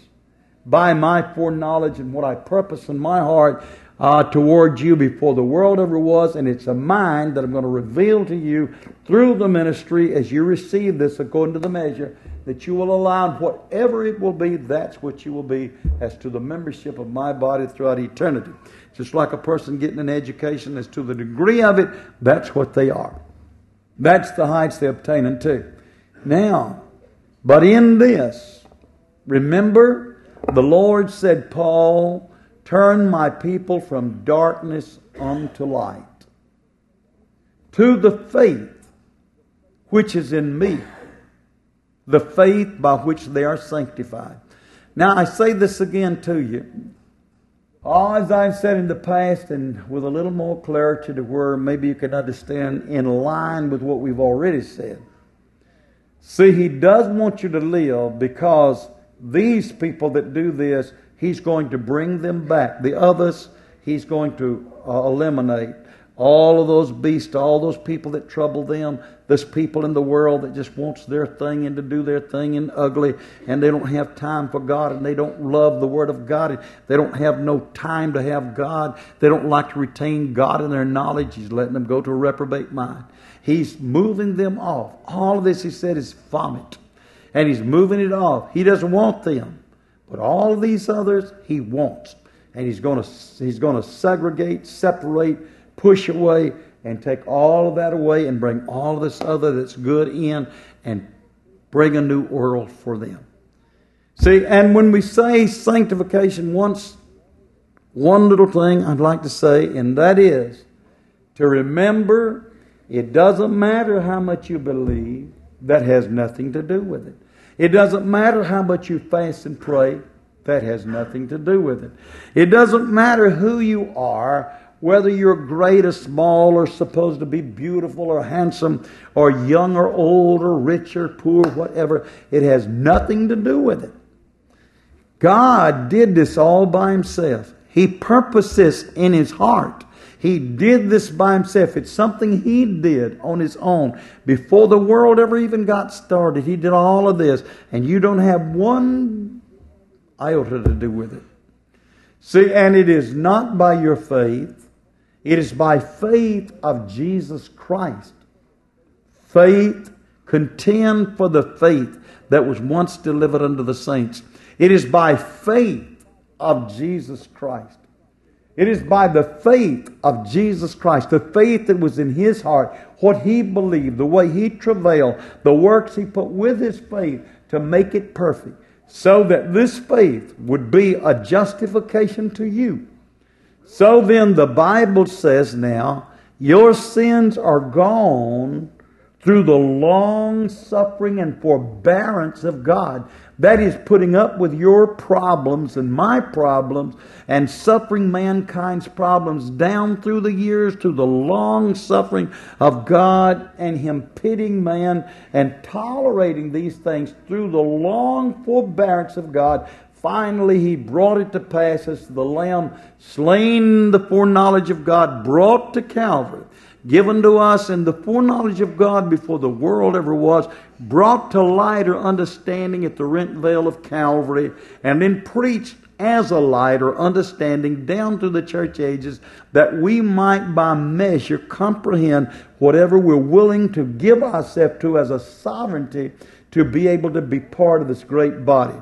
by my foreknowledge and what I purpose in my heart uh, toward you before the world ever was. And it's a mind that I'm going to reveal to you through the ministry as you receive this according to the measure that you will allow. Whatever it will be, that's what you will be as to the membership of my body throughout eternity. Just like a person getting an education, as to the degree of it, that's what they are. That's the heights they obtain unto. Now, but in this, remember, the Lord said, Paul, turn my people from darkness unto light, to the faith which is in me, the faith by which they are sanctified. Now, I say this again to you. Oh, as I've said in the past, and with a little more clarity to where maybe you can understand in line with what we've already said. See, He does want you to live, because these people that do this, He's going to bring them back. The others, He's going to uh, eliminate. All of those beasts, all those people that trouble them, there's people in the world that just wants their thing and to do their thing and ugly, and they don't have time for God, and they don't love the Word of God, and they don't have no time to have God. They don't like to retain God in their knowledge. He's letting them go to a reprobate mind. He's moving them off. All of this, He said, is vomit. And He's moving it off. He doesn't want them. But all of these others, He wants. And He's going to, He's going to segregate, separate, push away, and take all of that away and bring all of this other that's good in and bring a new world for them. See, and when we say sanctification, once, one little thing I'd like to say, and that is to remember it doesn't matter how much you believe. That has nothing to do with it. It doesn't matter how much you fast and pray. That has nothing to do with it. It doesn't matter who you are, whether you're great or small, or supposed to be beautiful or handsome, or young or old, or rich or poor, whatever. It has nothing to do with it. God did this all by Himself. He purposed this in His heart. He did this by Himself. It's something He did on His own. Before the world ever even got started, He did all of this. And you don't have one iota to do with it. See, and it is not by your faith. It is by faith of Jesus Christ. Faith, contend for the faith that was once delivered unto the saints. It is by faith of Jesus Christ. It is by the faith of Jesus Christ, the faith that was in His heart, what He believed, the way He travailed, the works He put with His faith to make it perfect, so that this faith would be a justification to you. So then the Bible says now, your sins are gone through the long suffering and forbearance of God. That is putting up with your problems and my problems and suffering mankind's problems down through the years to the long suffering of God, and Him pitying man and tolerating these things through the long forbearance of God. Finally, He brought it to pass as the Lamb slain in the foreknowledge of God, brought to Calvary, given to us in the foreknowledge of God before the world ever was, brought to light or understanding at the rent veil of Calvary, and then preached as a light or understanding down through the church ages, that we might by measure comprehend whatever we're willing to give ourselves to as a sovereignty to be able to be part of this great body.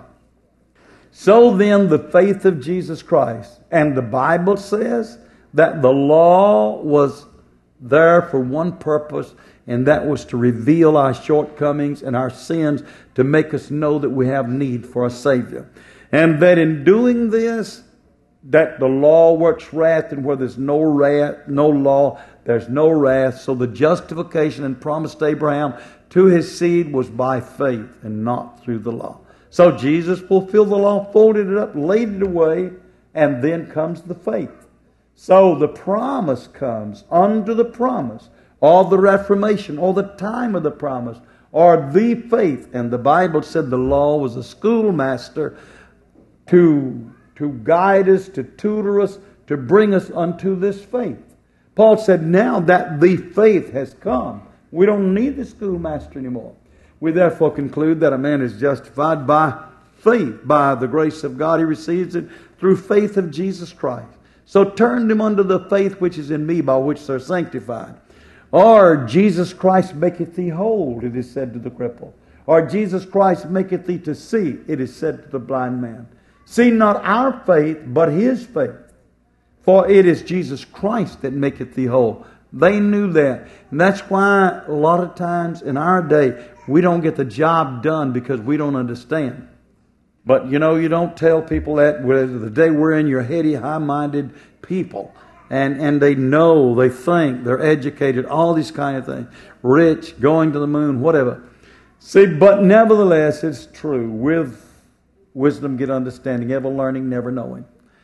So then, the faith of Jesus Christ. And the Bible says that the law was there for one purpose, and that was to reveal our shortcomings and our sins, to make us know that we have need for a Savior. And that in doing this, that the law works wrath, and where there's no wrath, no law, there's no wrath. So the justification and promise to Abraham to his seed was by faith and not through the law. So Jesus fulfilled the law, folded it up, laid it away, and then comes the faith. So the promise comes under the promise, or the reformation, or the time of the promise, or the faith. And the Bible said the law was a schoolmaster to, to guide us, to tutor us, to bring us unto this faith. Paul said, now that the faith has come, we don't need the schoolmaster anymore. We therefore conclude that a man is justified by faith, by the grace of God. He receives it through faith of Jesus Christ. So turn them unto the faith which is in me, by which they're sanctified. Or Jesus Christ maketh thee whole, it is said to the cripple. Or Jesus Christ maketh thee to see, it is said to the blind man. See not our faith, but His faith. For it is Jesus Christ that maketh thee whole. They knew that. And that's why a lot of times in our day, we don't get the job done because we don't understand. But, you know, you don't tell people that. The day we're in, you're heady, high-minded people. And and they know, they think, they're educated, all these kind of things. Rich, going to the moon, whatever. See, but nevertheless, it's true. With, wisdom, get understanding, ever learning, never knowing.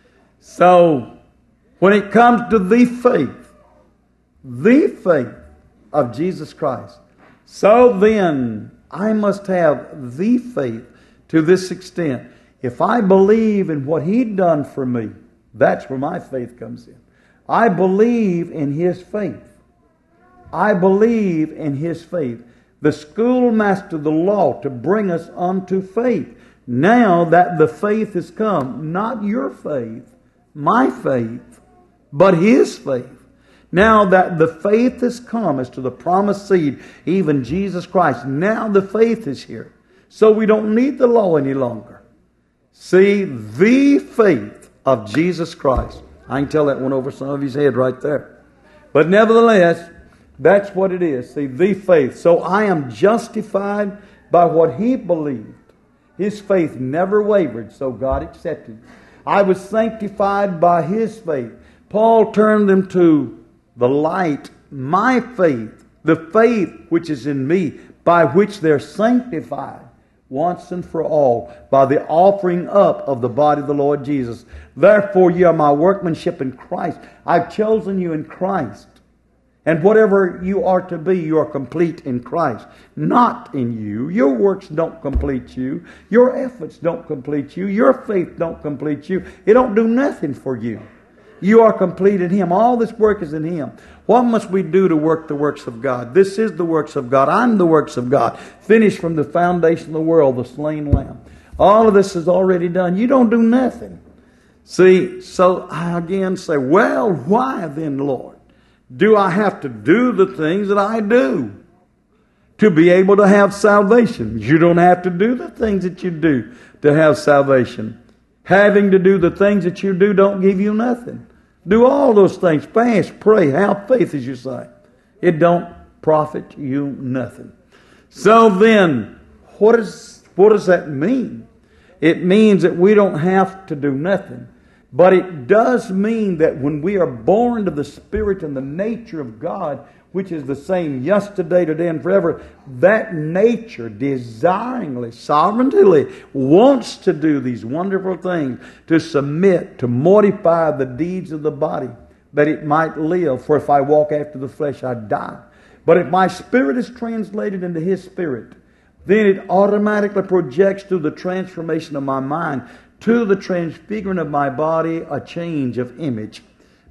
So, when it comes to the faith, the faith of Jesus Christ, so then I must have the faith to this extent. If I believe in what He'd done for me, that's where my faith comes in. I believe in His faith. I believe in His faith. The schoolmaster of the law to bring us unto faith. Now that the faith has come, not your faith, my faith, but His faith. Now that the faith has come as to the promised seed, even Jesus Christ, now the faith is here. So we don't need the law any longer. See, the faith of Jesus Christ. I can tell that one over some of his head right there. But nevertheless, that's what it is. See, the faith. So I am justified by what he believed. His faith never wavered, so God accepted. I was sanctified by his faith. Paul turned them to the light, my faith, the faith which is in me, by which they're sanctified once and for all by the offering up of the body of the Lord Jesus. Therefore ye are my workmanship in Christ. I've chosen you in Christ. And whatever you are to be, you are complete in Christ. Not in you. Your works don't complete you. Your efforts don't complete you. Your faith don't complete you. It don't do nothing for you. You are complete in Him. All this work is in Him. What must we do to work the works of God? This is the works of God. I'm the works of God. Finished from the foundation of the world, the slain Lamb. All of this is already done. You don't do nothing. See, so I again say, well, why then, Lord, do I have to do the things that I do to be able to have salvation? You don't have to do the things that you do to have salvation. Having to do the things that you do don't give you nothing. Do all those things. Fast, pray, have faith, as you say. It don't profit you nothing. So then, what is what does that mean? It means that we don't have to do nothing. But it does mean that when we are born of the Spirit and the nature of God, which is the same yesterday, today, and forever, that nature desiringly, sovereignly wants to do these wonderful things, to submit, to mortify the deeds of the body, that it might live. For if I walk after the flesh, I die. But if my spirit is translated into His Spirit, then it automatically projects through the transformation of my mind to the transfiguring of my body a change of image.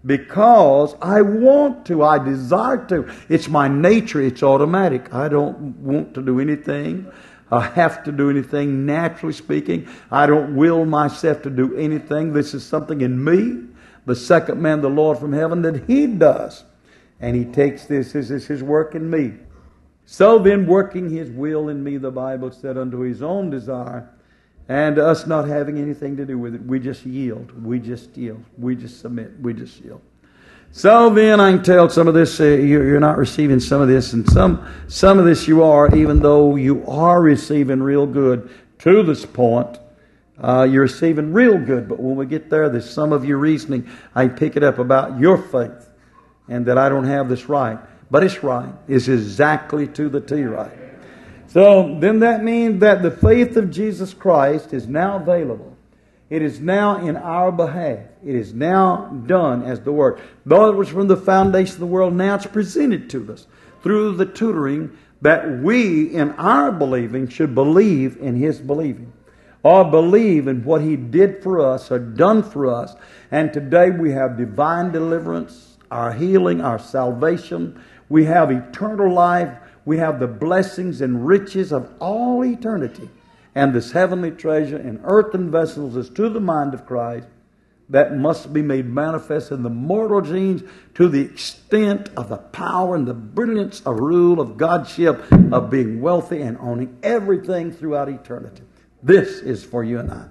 Because I want to, I desire to. It's my nature, it's automatic. I don't want to do anything. I have to do anything, naturally speaking. I don't will myself to do anything. This is something in me, the second man, the Lord from heaven, that He does. And He takes this, this is His work in me. So then, working His will in me, the Bible said, unto His own desire, and us not having anything to do with it. We just yield. We just yield. We just submit. We just yield. So then I can tell some of this, uh, you're not receiving some of this, and some some of this you are, even though you are receiving real good to this point. Uh, you're receiving real good, but when we get there, there's some of your reasoning. I pick it up about your faith, and that I don't have this right. But it's right. It's exactly to the T right. So then that means that the faith of Jesus Christ is now available. It is now in our behalf. It is now done as the work. Though it was from the foundation of the world, now it's presented to us through the tutoring that we in our believing should believe in His believing. Or believe in what He did for us or done for us. And today we have divine deliverance, our healing, our salvation. We have eternal life. We have the blessings and riches of all eternity. And this heavenly treasure in earthen vessels is to the mind of Christ that must be made manifest in the mortal genes to the extent of the power and the brilliance of rule of Godship, of being wealthy and owning everything throughout eternity. This is for you and I.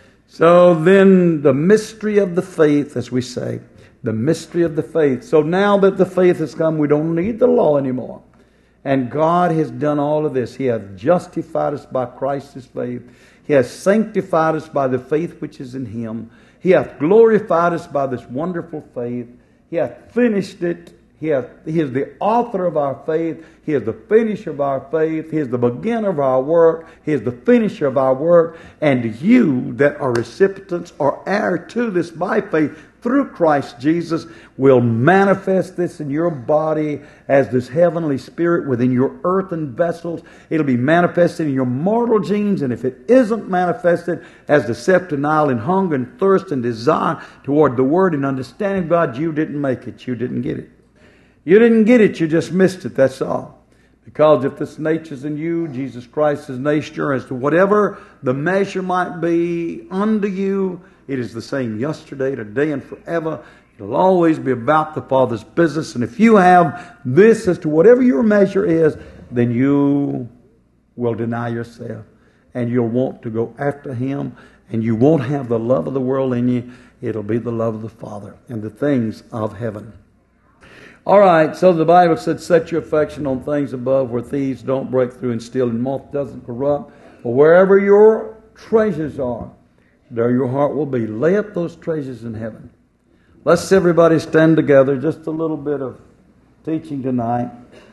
So then the mystery of the faith, as we say, the mystery of the faith. So now that the faith has come, we don't need the law anymore. And God has done all of this. He has justified us by Christ's faith. He has sanctified us by the faith which is in Him. He hath glorified us by this wonderful faith. He hath finished it. He, has, he is the author of our faith. He is the finisher of our faith. He is the beginner of our work. He is the finisher of our work. And you that are recipients or heir to this by faith through Christ Jesus will manifest this in your body as this heavenly spirit within your earthen vessels. It'll be manifested in your mortal genes, and if it isn't manifested as the septenile in hunger and thirst and desire toward the Word and understanding of God, you didn't make it. You didn't get it. You didn't get it. You just missed it. That's all. Because if this nature's in you, Jesus Christ's nature, as to whatever the measure might be unto you, it is the same yesterday, today, and forever. It'll always be about the Father's business. And if you have this as to whatever your measure is, then you will deny yourself. And you'll want to go after Him. And you won't have the love of the world in you. It'll be the love of the Father and the things of heaven. All right, so the Bible said, set your affection on things above where thieves don't break through and steal and moth doesn't corrupt. But wherever your treasures are, there your heart will be. Lay up those treasures in heaven. Let's everybody stand together. Just a little bit of teaching tonight.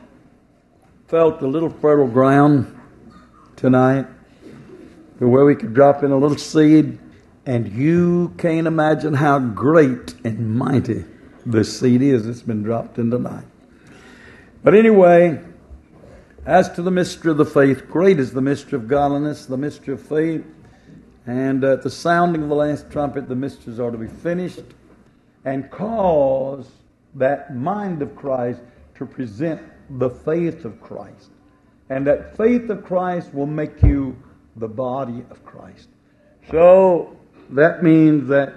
Felt a little fertile ground tonight where we could drop in a little seed. And you can't imagine how great and mighty this seed is that's been dropped in tonight. But anyway, as to the mystery of the faith, great is the mystery of godliness, the mystery of faith. And at the sounding of the last trumpet, the mysteries are to be finished and cause that mind of Christ to present the faith of Christ. And that faith of Christ will make you the body of Christ. So that means that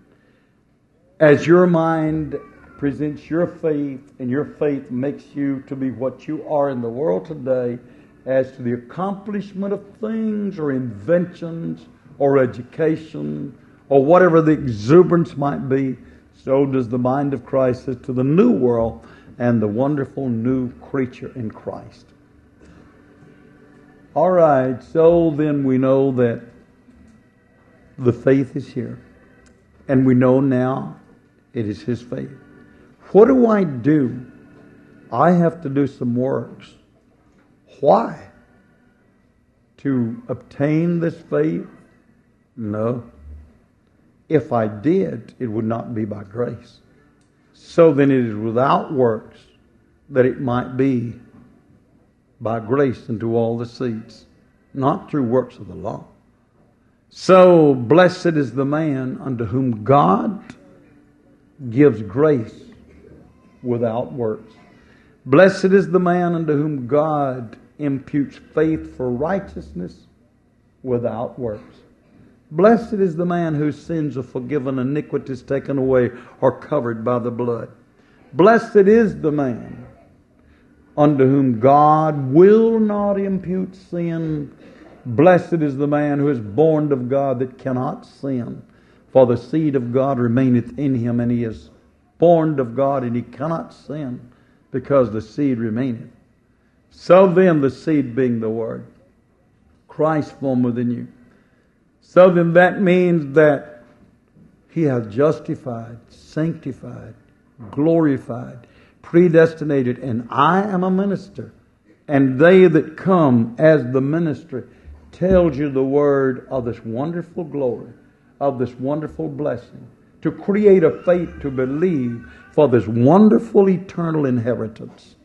as your mind presents your faith, and your faith makes you to be what you are in the world today, as to the accomplishment of things or inventions or education or whatever the exuberance might be, so does the mind of Christ as to the new world and the wonderful new creature in Christ. All right, so then we know that the faith is here. And we know now it is His faith. What do I do? I have to do some works. Why? To obtain this faith? No. If I did, it would not be by grace. So then it is without works that it might be by grace unto all the seeds, not through works of the law. So blessed is the man unto whom God gives grace without works. Blessed is the man unto whom God imputes faith for righteousness without works. Blessed is the man whose sins are forgiven, iniquities taken away, or covered by the blood. Blessed is the man unto whom God will not impute sin. Blessed is the man who is born of God that cannot sin. For the seed of God remaineth in him, and he is born of God, and he cannot sin, because the seed remaineth. So then, the seed being the Word, Christ formed within you. So then that means that He hath justified, sanctified, glorified, predestinated, and I am a minister. And they that come as the ministry tells you the word of this wonderful glory, of this wonderful blessing, to create a faith to believe for this wonderful eternal inheritance.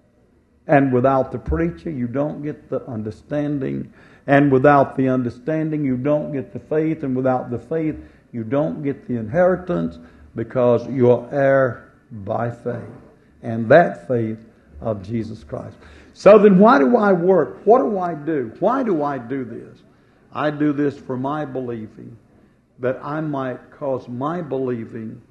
And without the preacher, you don't get the understanding. And without the understanding, you don't get the faith. And without the faith, you don't get the inheritance, because you are heir by faith. And that faith of Jesus Christ. So then why do I work? What do I do? Why do I do this? I do this for my believing, that I might cause my believing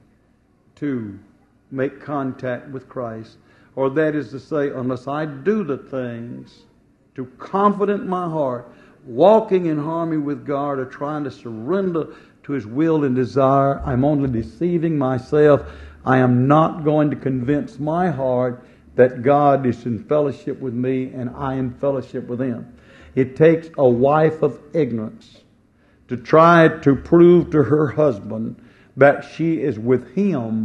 to make contact with Christ. Or that is to say, unless I do the things to confident my heart, walking in harmony with God, or trying to surrender to His will and desire, I'm only deceiving myself. I am not going to convince my heart that God is in fellowship with me and I in fellowship with Him. It takes a wife of ignorance to try to prove to her husband that she is with him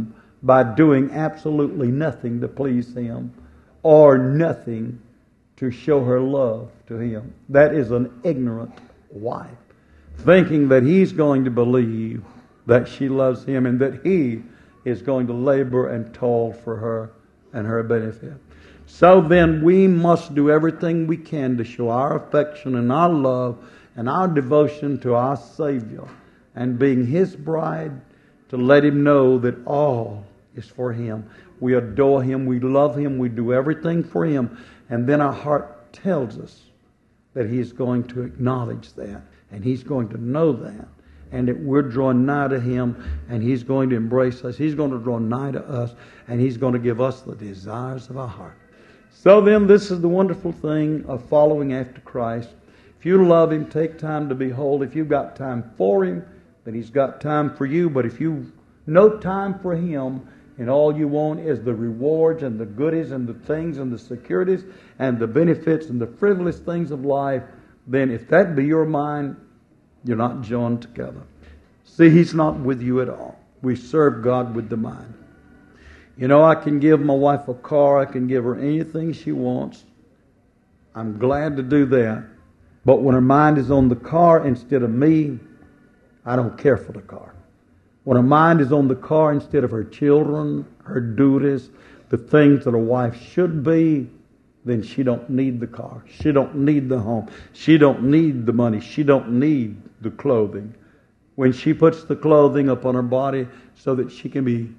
by doing absolutely nothing to please Him or nothing to show her love to Him. That is an ignorant wife, thinking that he's going to believe that she loves him and that he is going to labor and toil for her and her benefit. So then we must do everything we can to show our affection and our love and our devotion to our Savior, and being His bride, to let Him know that all is for Him. We adore Him, we love Him, we do everything for Him, and then our heart tells us that He's going to acknowledge that, and He's going to know that, and that we're drawing nigh to Him, and He's going to embrace us. He's going to draw nigh to us, and He's going to give us the desires of our heart. So then, this is the wonderful thing of following after Christ. If you love Him, take time to behold. If you've got time for Him, then He's got time for you. But if you've no time for Him, and all you want is the rewards and the goodies and the things and the securities and the benefits and the frivolous things of life, then if that be your mind, you're not joined together. See, He's not with you at all. We serve God with the mind. You know, I can give my wife a car. I can give her anything she wants. I'm glad to do that. But when her mind is on the car instead of me, I don't care for the car. When her mind is on the car instead of her children, her duties, the things that a wife should be, then she don't need the car. She don't need the home. She don't need the money. She don't need the clothing. When she puts the clothing upon her body so that she can be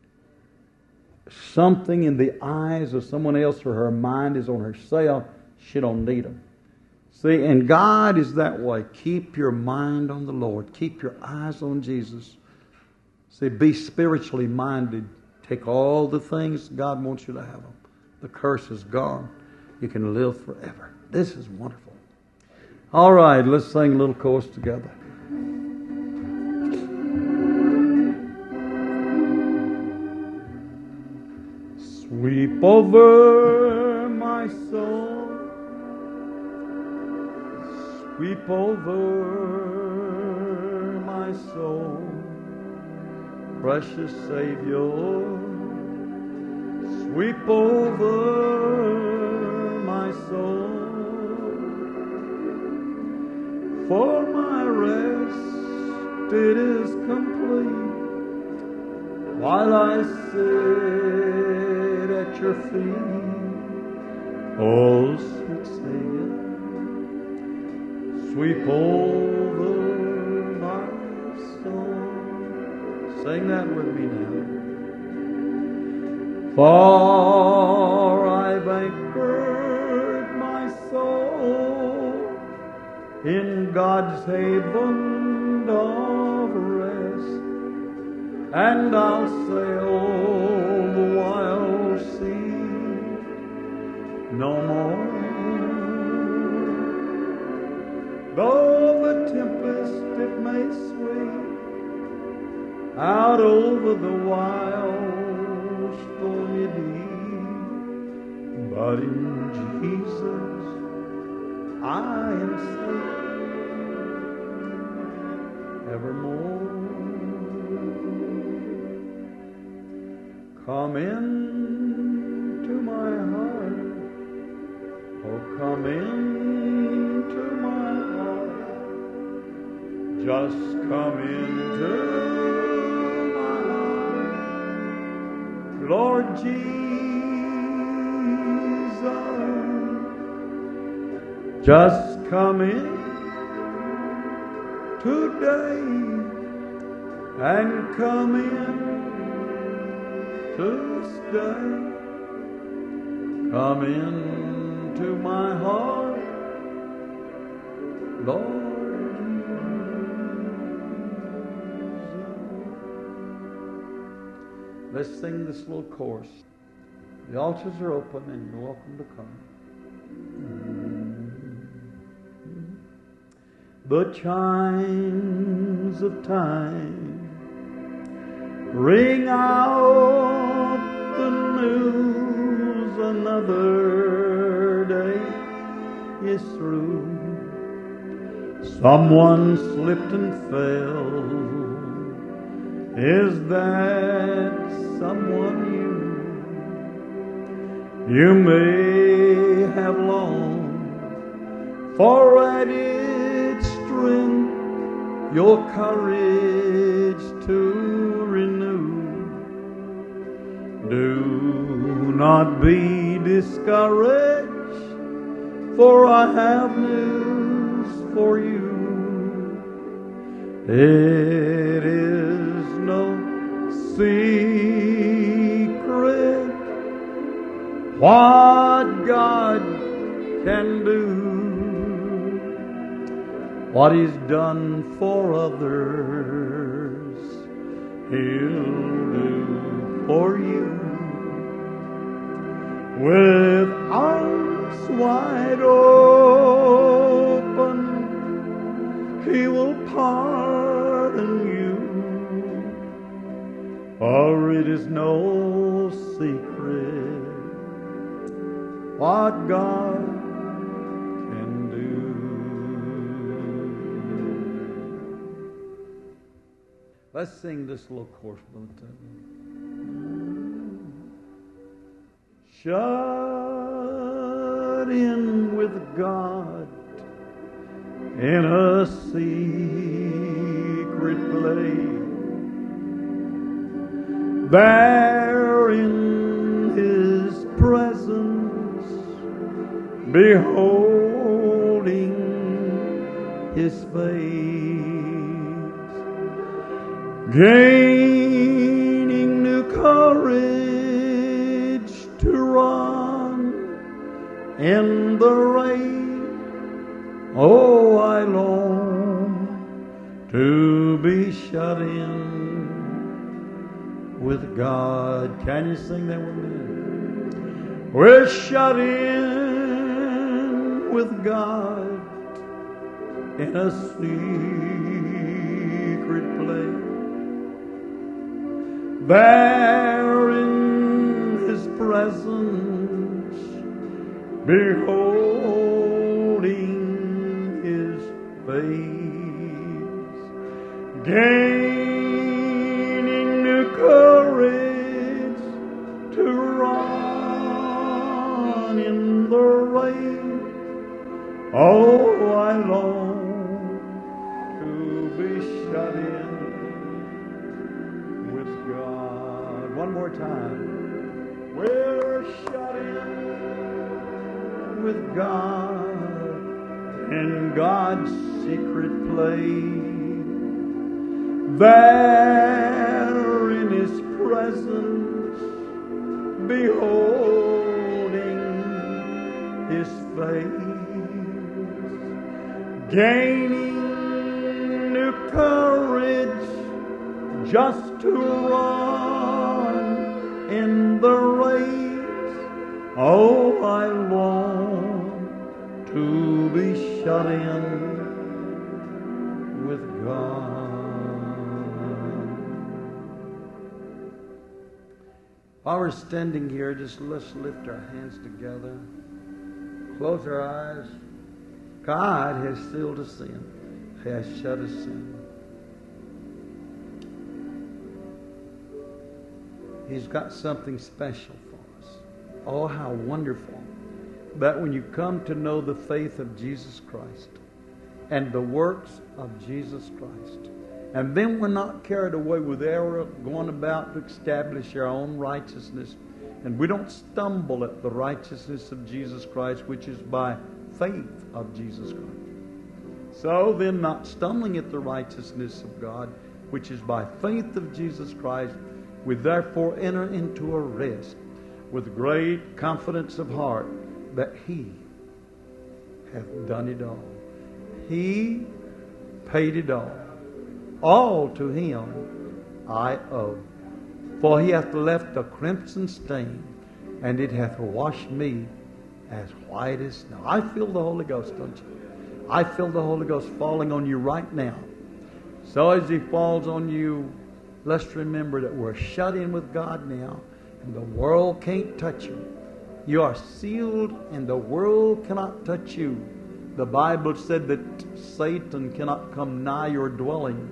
something in the eyes of someone else, or her mind is on herself, she don't need them. See, and God is that way. Keep your mind on the Lord. Keep your eyes on Jesus. See, be spiritually minded. Take all the things God wants you to have them. The curse is gone. You can live forever. This is wonderful. All right, let's sing a little chorus together. Sweep over my soul, sweep over my soul, precious Savior, sweep over my soul, for my rest it is complete while I sit at your feet. Oh, sweet Savior, sweep over my soul. Sing that with me now. For I've anchored my soul in God's haven of rest, and I'll sail the wild sea no more. Though the tempest it may sweep out over the wild stormy deep, but in Jesus I am safe evermore. Come into my heart, oh come into my heart, just come into my heart, Lord Jesus, just come in today and come in to stay. Come into my heart, Lord Jesus. Let's sing this little chorus. The altars are open and you're welcome to come. The chimes of time ring out the news, another day is through. Someone slipped and fell. Is that someone new. You may have longed for added strength, your courage to renew. Do not be discouraged, for I have news for you. It is no secret what God can do. What He's done for others, He'll do for you. With arms wide open, He will pardon you. For it is no secret what God can do. Let's sing this little chorus, Brother Tubman. Shut in with God in a secret place, there in His presence, beholding His face, gaining new courage to run in the rain. Oh, I long to be shut in with God. Can you sing that with me? We're shut in with God in a secret place, there in His presence, beholding His face, gaining new courage to run in the rain. Oh, I long to be shut in with God. One more time. We're shut in with God in God's secret place, there in His presence, beholding His face, gaining new courage just to run in the race. Oh, I long to be shut in with God. While we're standing here, just let's lift our hands together, close our eyes. God has sealed us in, has shut us in. He's got something special for us. Oh, how wonderful that when you come to know the faith of Jesus Christ and the works of Jesus Christ, and then we're not carried away with error, going about to establish our own righteousness, and we don't stumble at the righteousness of Jesus Christ, which is by faith of Jesus Christ. So then, not stumbling at the righteousness of God, which is by faith of Jesus Christ, we therefore enter into a rest with great confidence of heart that He hath done it all. He paid it all. All to Him I owe. For He hath left a crimson stain, and it hath washed me as white as snow. I feel the Holy Ghost, don't you? I feel the Holy Ghost falling on you right now. So as He falls on you, let's remember that we're shut in with God now, and the world can't touch you. You are sealed, and the world cannot touch you. The Bible said that Satan cannot come nigh your dwelling.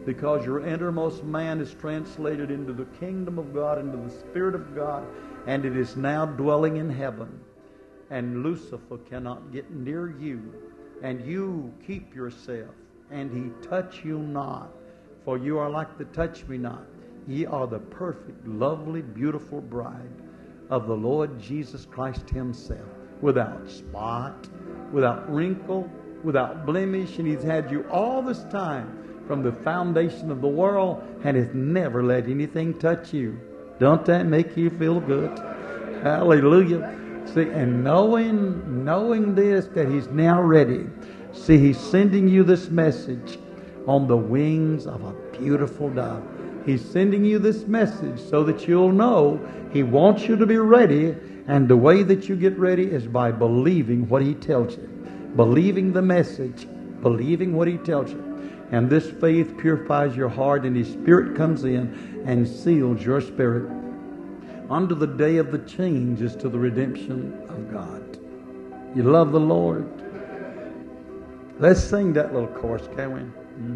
because your innermost man is translated into the kingdom of God, into the Spirit of God, and it is now dwelling in heaven. And Lucifer cannot get near you. And you keep yourself, and he touch you not. For you are like the touch me not. Ye are the perfect, lovely, beautiful bride of the Lord Jesus Christ himself, without spot, without wrinkle, without blemish. And he's had you all this time from the foundation of the world, and has never let anything touch you. Don't that make you feel good? Hallelujah. See, and knowing, knowing this, that he's now ready. See, he's sending you this message on the wings of a beautiful dove. He's sending you this message so that you'll know he wants you to be ready. And the way that you get ready is by believing what he tells you. Believing the message. Believing what he tells you. And this faith purifies your heart, and his Spirit comes in and seals your spirit unto the day of the changes to the redemption of God. You love the Lord? Let's sing that little chorus, can we?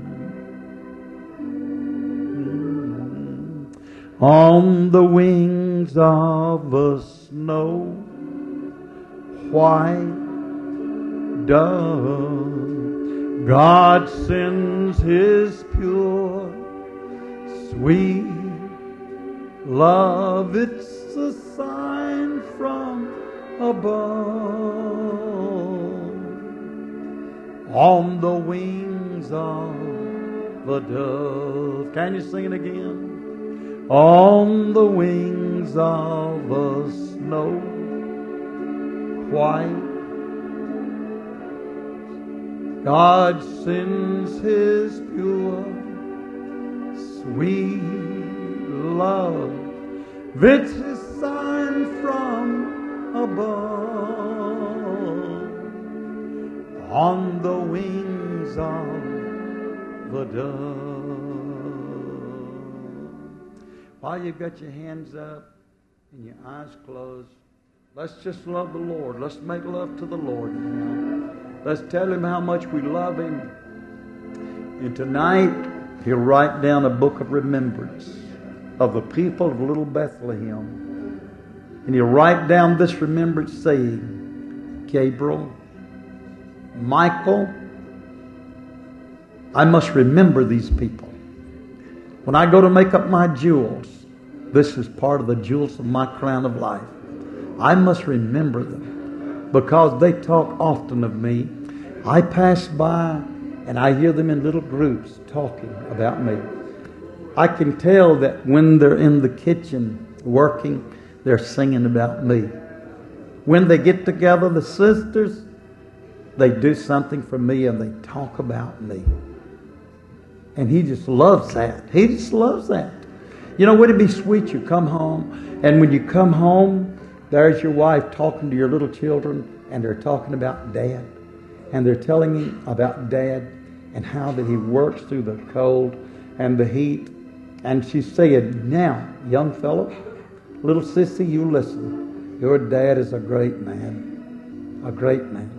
Mm-hmm. On the wings of a snow white dove, God sends his pure, sweet love. It's a sign from above. On the wings of a dove. Can you sing it again? On the wings of a snow white, God sends his pure, sweet love. It's his sign from above. On the wings of the dove. While you've got your hands up and your eyes closed, let's just love the Lord. Let's make love to the Lord now. Let's tell him how much we love him. And tonight, he'll write down a book of remembrance of the people of little Bethlehem. And he'll write down this remembrance saying, Gabriel, Michael, I must remember these people. When I go to make up my jewels, this is part of the jewels of my crown of life. I must remember them because they talk often of me. I pass by and I hear them in little groups talking about me. I can tell that when they're in the kitchen working, they're singing about me. When they get together, the sisters, they do something for me and they talk about me. And he just loves that. He just loves that. You know, wouldn't it be sweet? You come home, and when you come home, there's your wife talking to your little children, and they're talking about Dad. And they're telling him about Dad and how that he works through the cold and the heat. And she's saying, now, young fellow, little sissy, you listen. Your dad is a great man. A great man.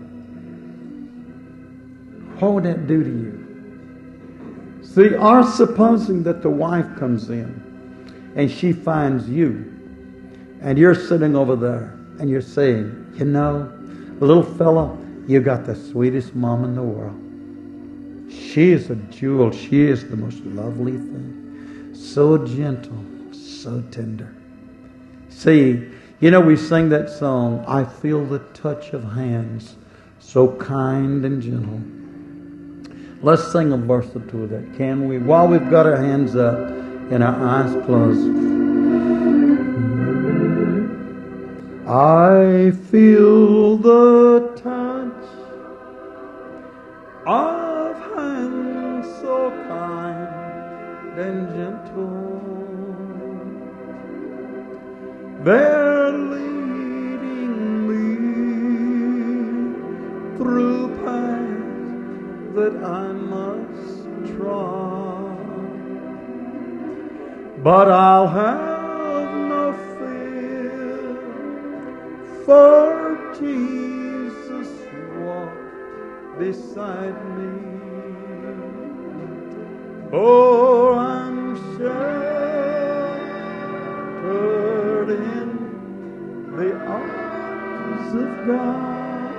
What would that do to you? See, or supposing that the wife comes in and she finds you and you're sitting over there and you're saying, you know, little fella, you got the sweetest mom in the world. She is a jewel. She is the most lovely thing. So gentle, so tender. See, you know, we sing that song, I feel the touch of hands, so kind and gentle. Let's sing a verse or two of that, can we? While we've got our hands up and our eyes closed. I feel the touch of hands so kind and gentle. They're leading me through paths that I must trod, but I'll have no fear, for Jesus walked beside me. Oh, I'm sheltered in the arms of God.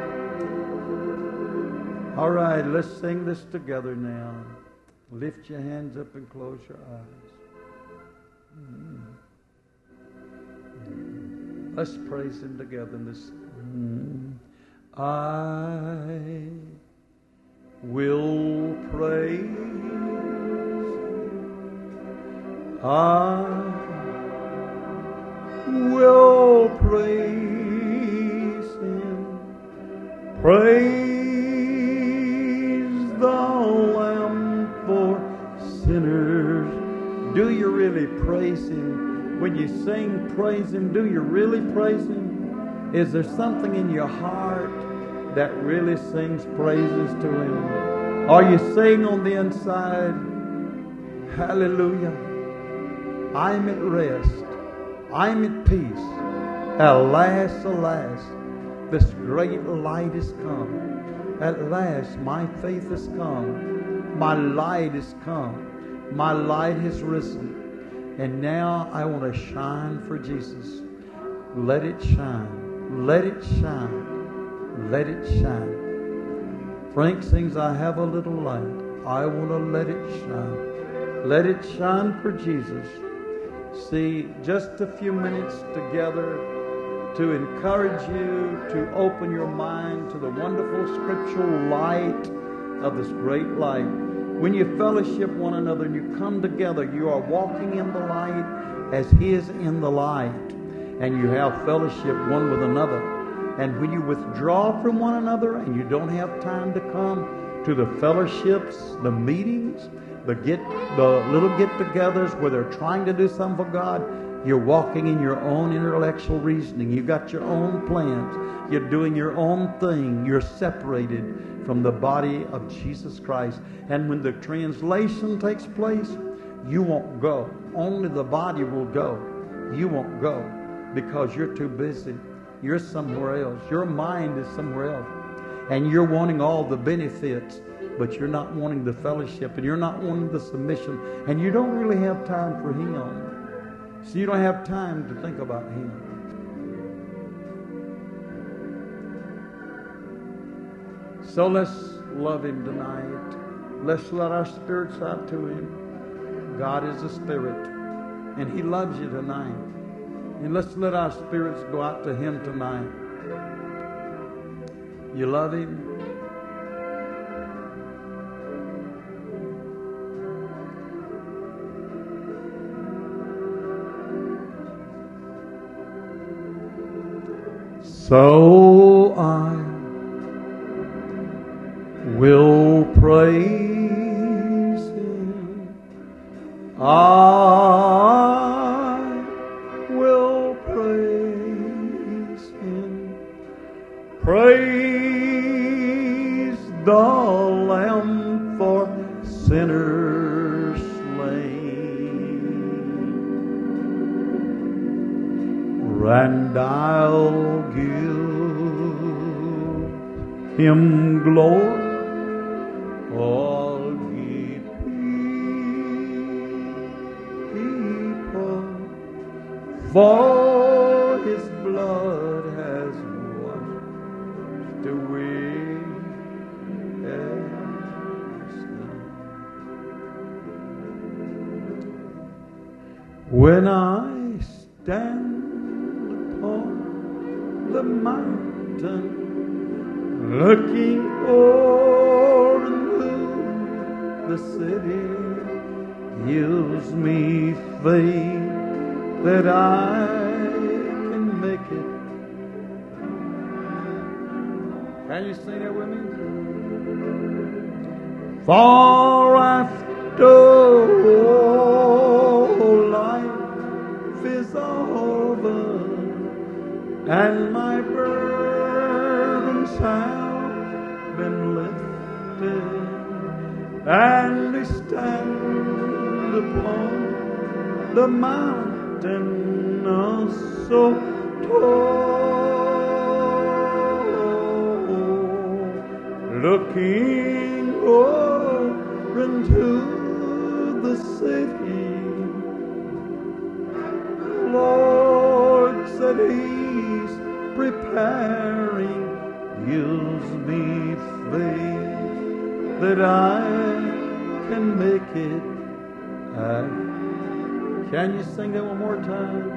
All right, let's sing this together now. Lift your hands up and close your eyes. Mm. Let's praise Him together in this. Mm. I will praise. I will praise Him. Praise the Lamb for sinners. Do you really praise Him? When you sing praise Him, do you really praise Him? Is there something in your heart that really sings praises to Him? Are you saying on the inside, hallelujah, I'm at rest, I'm at peace. Alas, alas, this great light has come. At last, my faith has come. My light has come. My light has risen. And now I want to shine for Jesus. Let it shine. Let it shine. Let it shine. Frank sings, I have a little light. I want to let it shine. Let it shine for Jesus. See, just a few minutes together to encourage you to open your mind to the wonderful scriptural light of this great light. When you fellowship one another and you come together, you are walking in the light as He is in the light. And you have fellowship one with another. And when you withdraw from one another and you don't have time to come to the fellowships, the meetings, the get, the little get-togethers where they're trying to do something for God, you're walking in your own intellectual reasoning. You've got your own plans. You're doing your own thing. You're separated from the body of Jesus Christ. And when the translation takes place, you won't go. Only the body will go. You won't go because you're too busy. You're somewhere else. Your mind is somewhere else. And you're wanting all the benefits, but you're not wanting the fellowship, and you're not wanting the submission, and you don't really have time for Him. So you don't have time to think about Him. So let's love Him tonight. Let's let our spirits out to Him. God is a spirit, and He loves you tonight. And let's let our spirits go out to Him tonight. You love Him? So I will praise Him. I will praise Him. Praise the Lamb for sinners slain. And I'll give Him glory. All ye people, for His blood has washed away every sin. When I stand upon the mountain, looking o'er the city, gives me faith that I can make it. Can you sing it with me? For after all life is over, and my burdens have been lifted, and we stand upon the mountain oh, so tall, looking over into the city. Lord said He's preparing, gives me faith that I can make it. I, can you sing that one more time?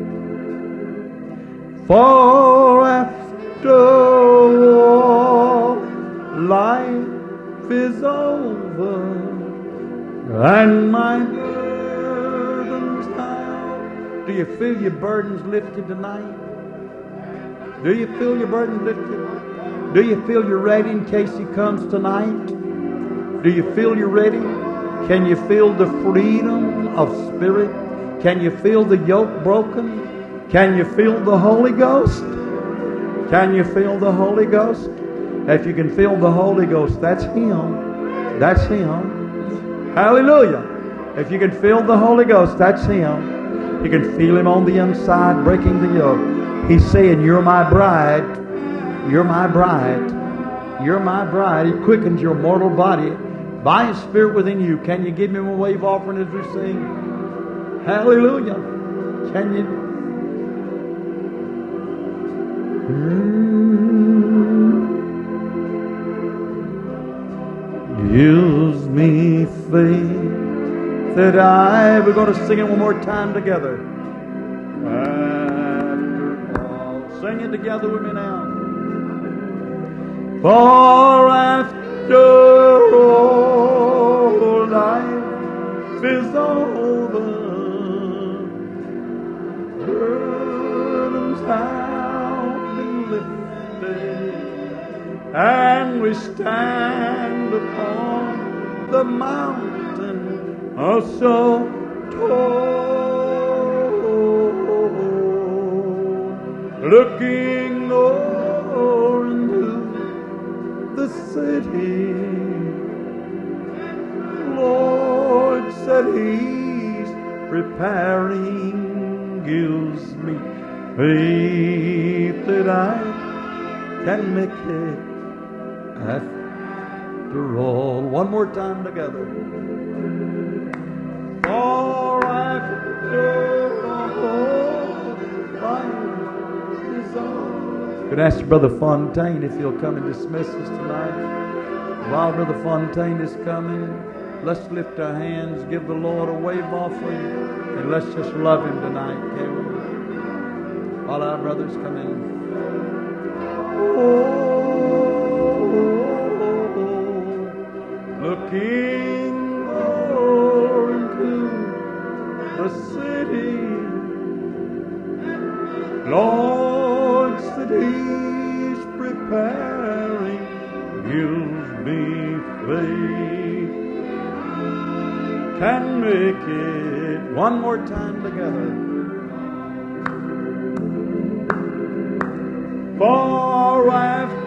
For after all, life is over, and my burden's out. Do you feel your burdens lifted tonight? Do you feel your burdens lifted? Do you feel you're ready in case He comes tonight? Do you feel you're ready? Can you feel the freedom of spirit? Can you feel the yoke broken? Can you feel the Holy Ghost? Can you feel the Holy Ghost? If you can feel the Holy Ghost, that's Him. That's Him. Hallelujah. If you can feel the Holy Ghost, that's Him. You can feel Him on the inside breaking the yoke. He's saying, you're my bride. You're my bride. You're my bride. He quickens your mortal body by His Spirit within you. Can you give Him a wave offering as we sing? Hallelujah. Can you? Gives me faith that I... We're going to sing it one more time together. After all. Sing it together with me now. For after all, life is over. Burdens have been lifted, and we stand upon the mountain of so tall, looking over into the city. Lord said He's preparing, gives me faith that I can make it after all. One more time together. For after all, life is on. Could ask Brother Fontaine if he'll come and dismiss us tonight. While Brother Fontaine is coming, let's lift our hands, give the Lord a wave offering, and let's just love Him tonight, can we? While our brothers come in. Oh, looking over into the city, Lord said He's preparing, gives me faith, can make it. One more time together. For after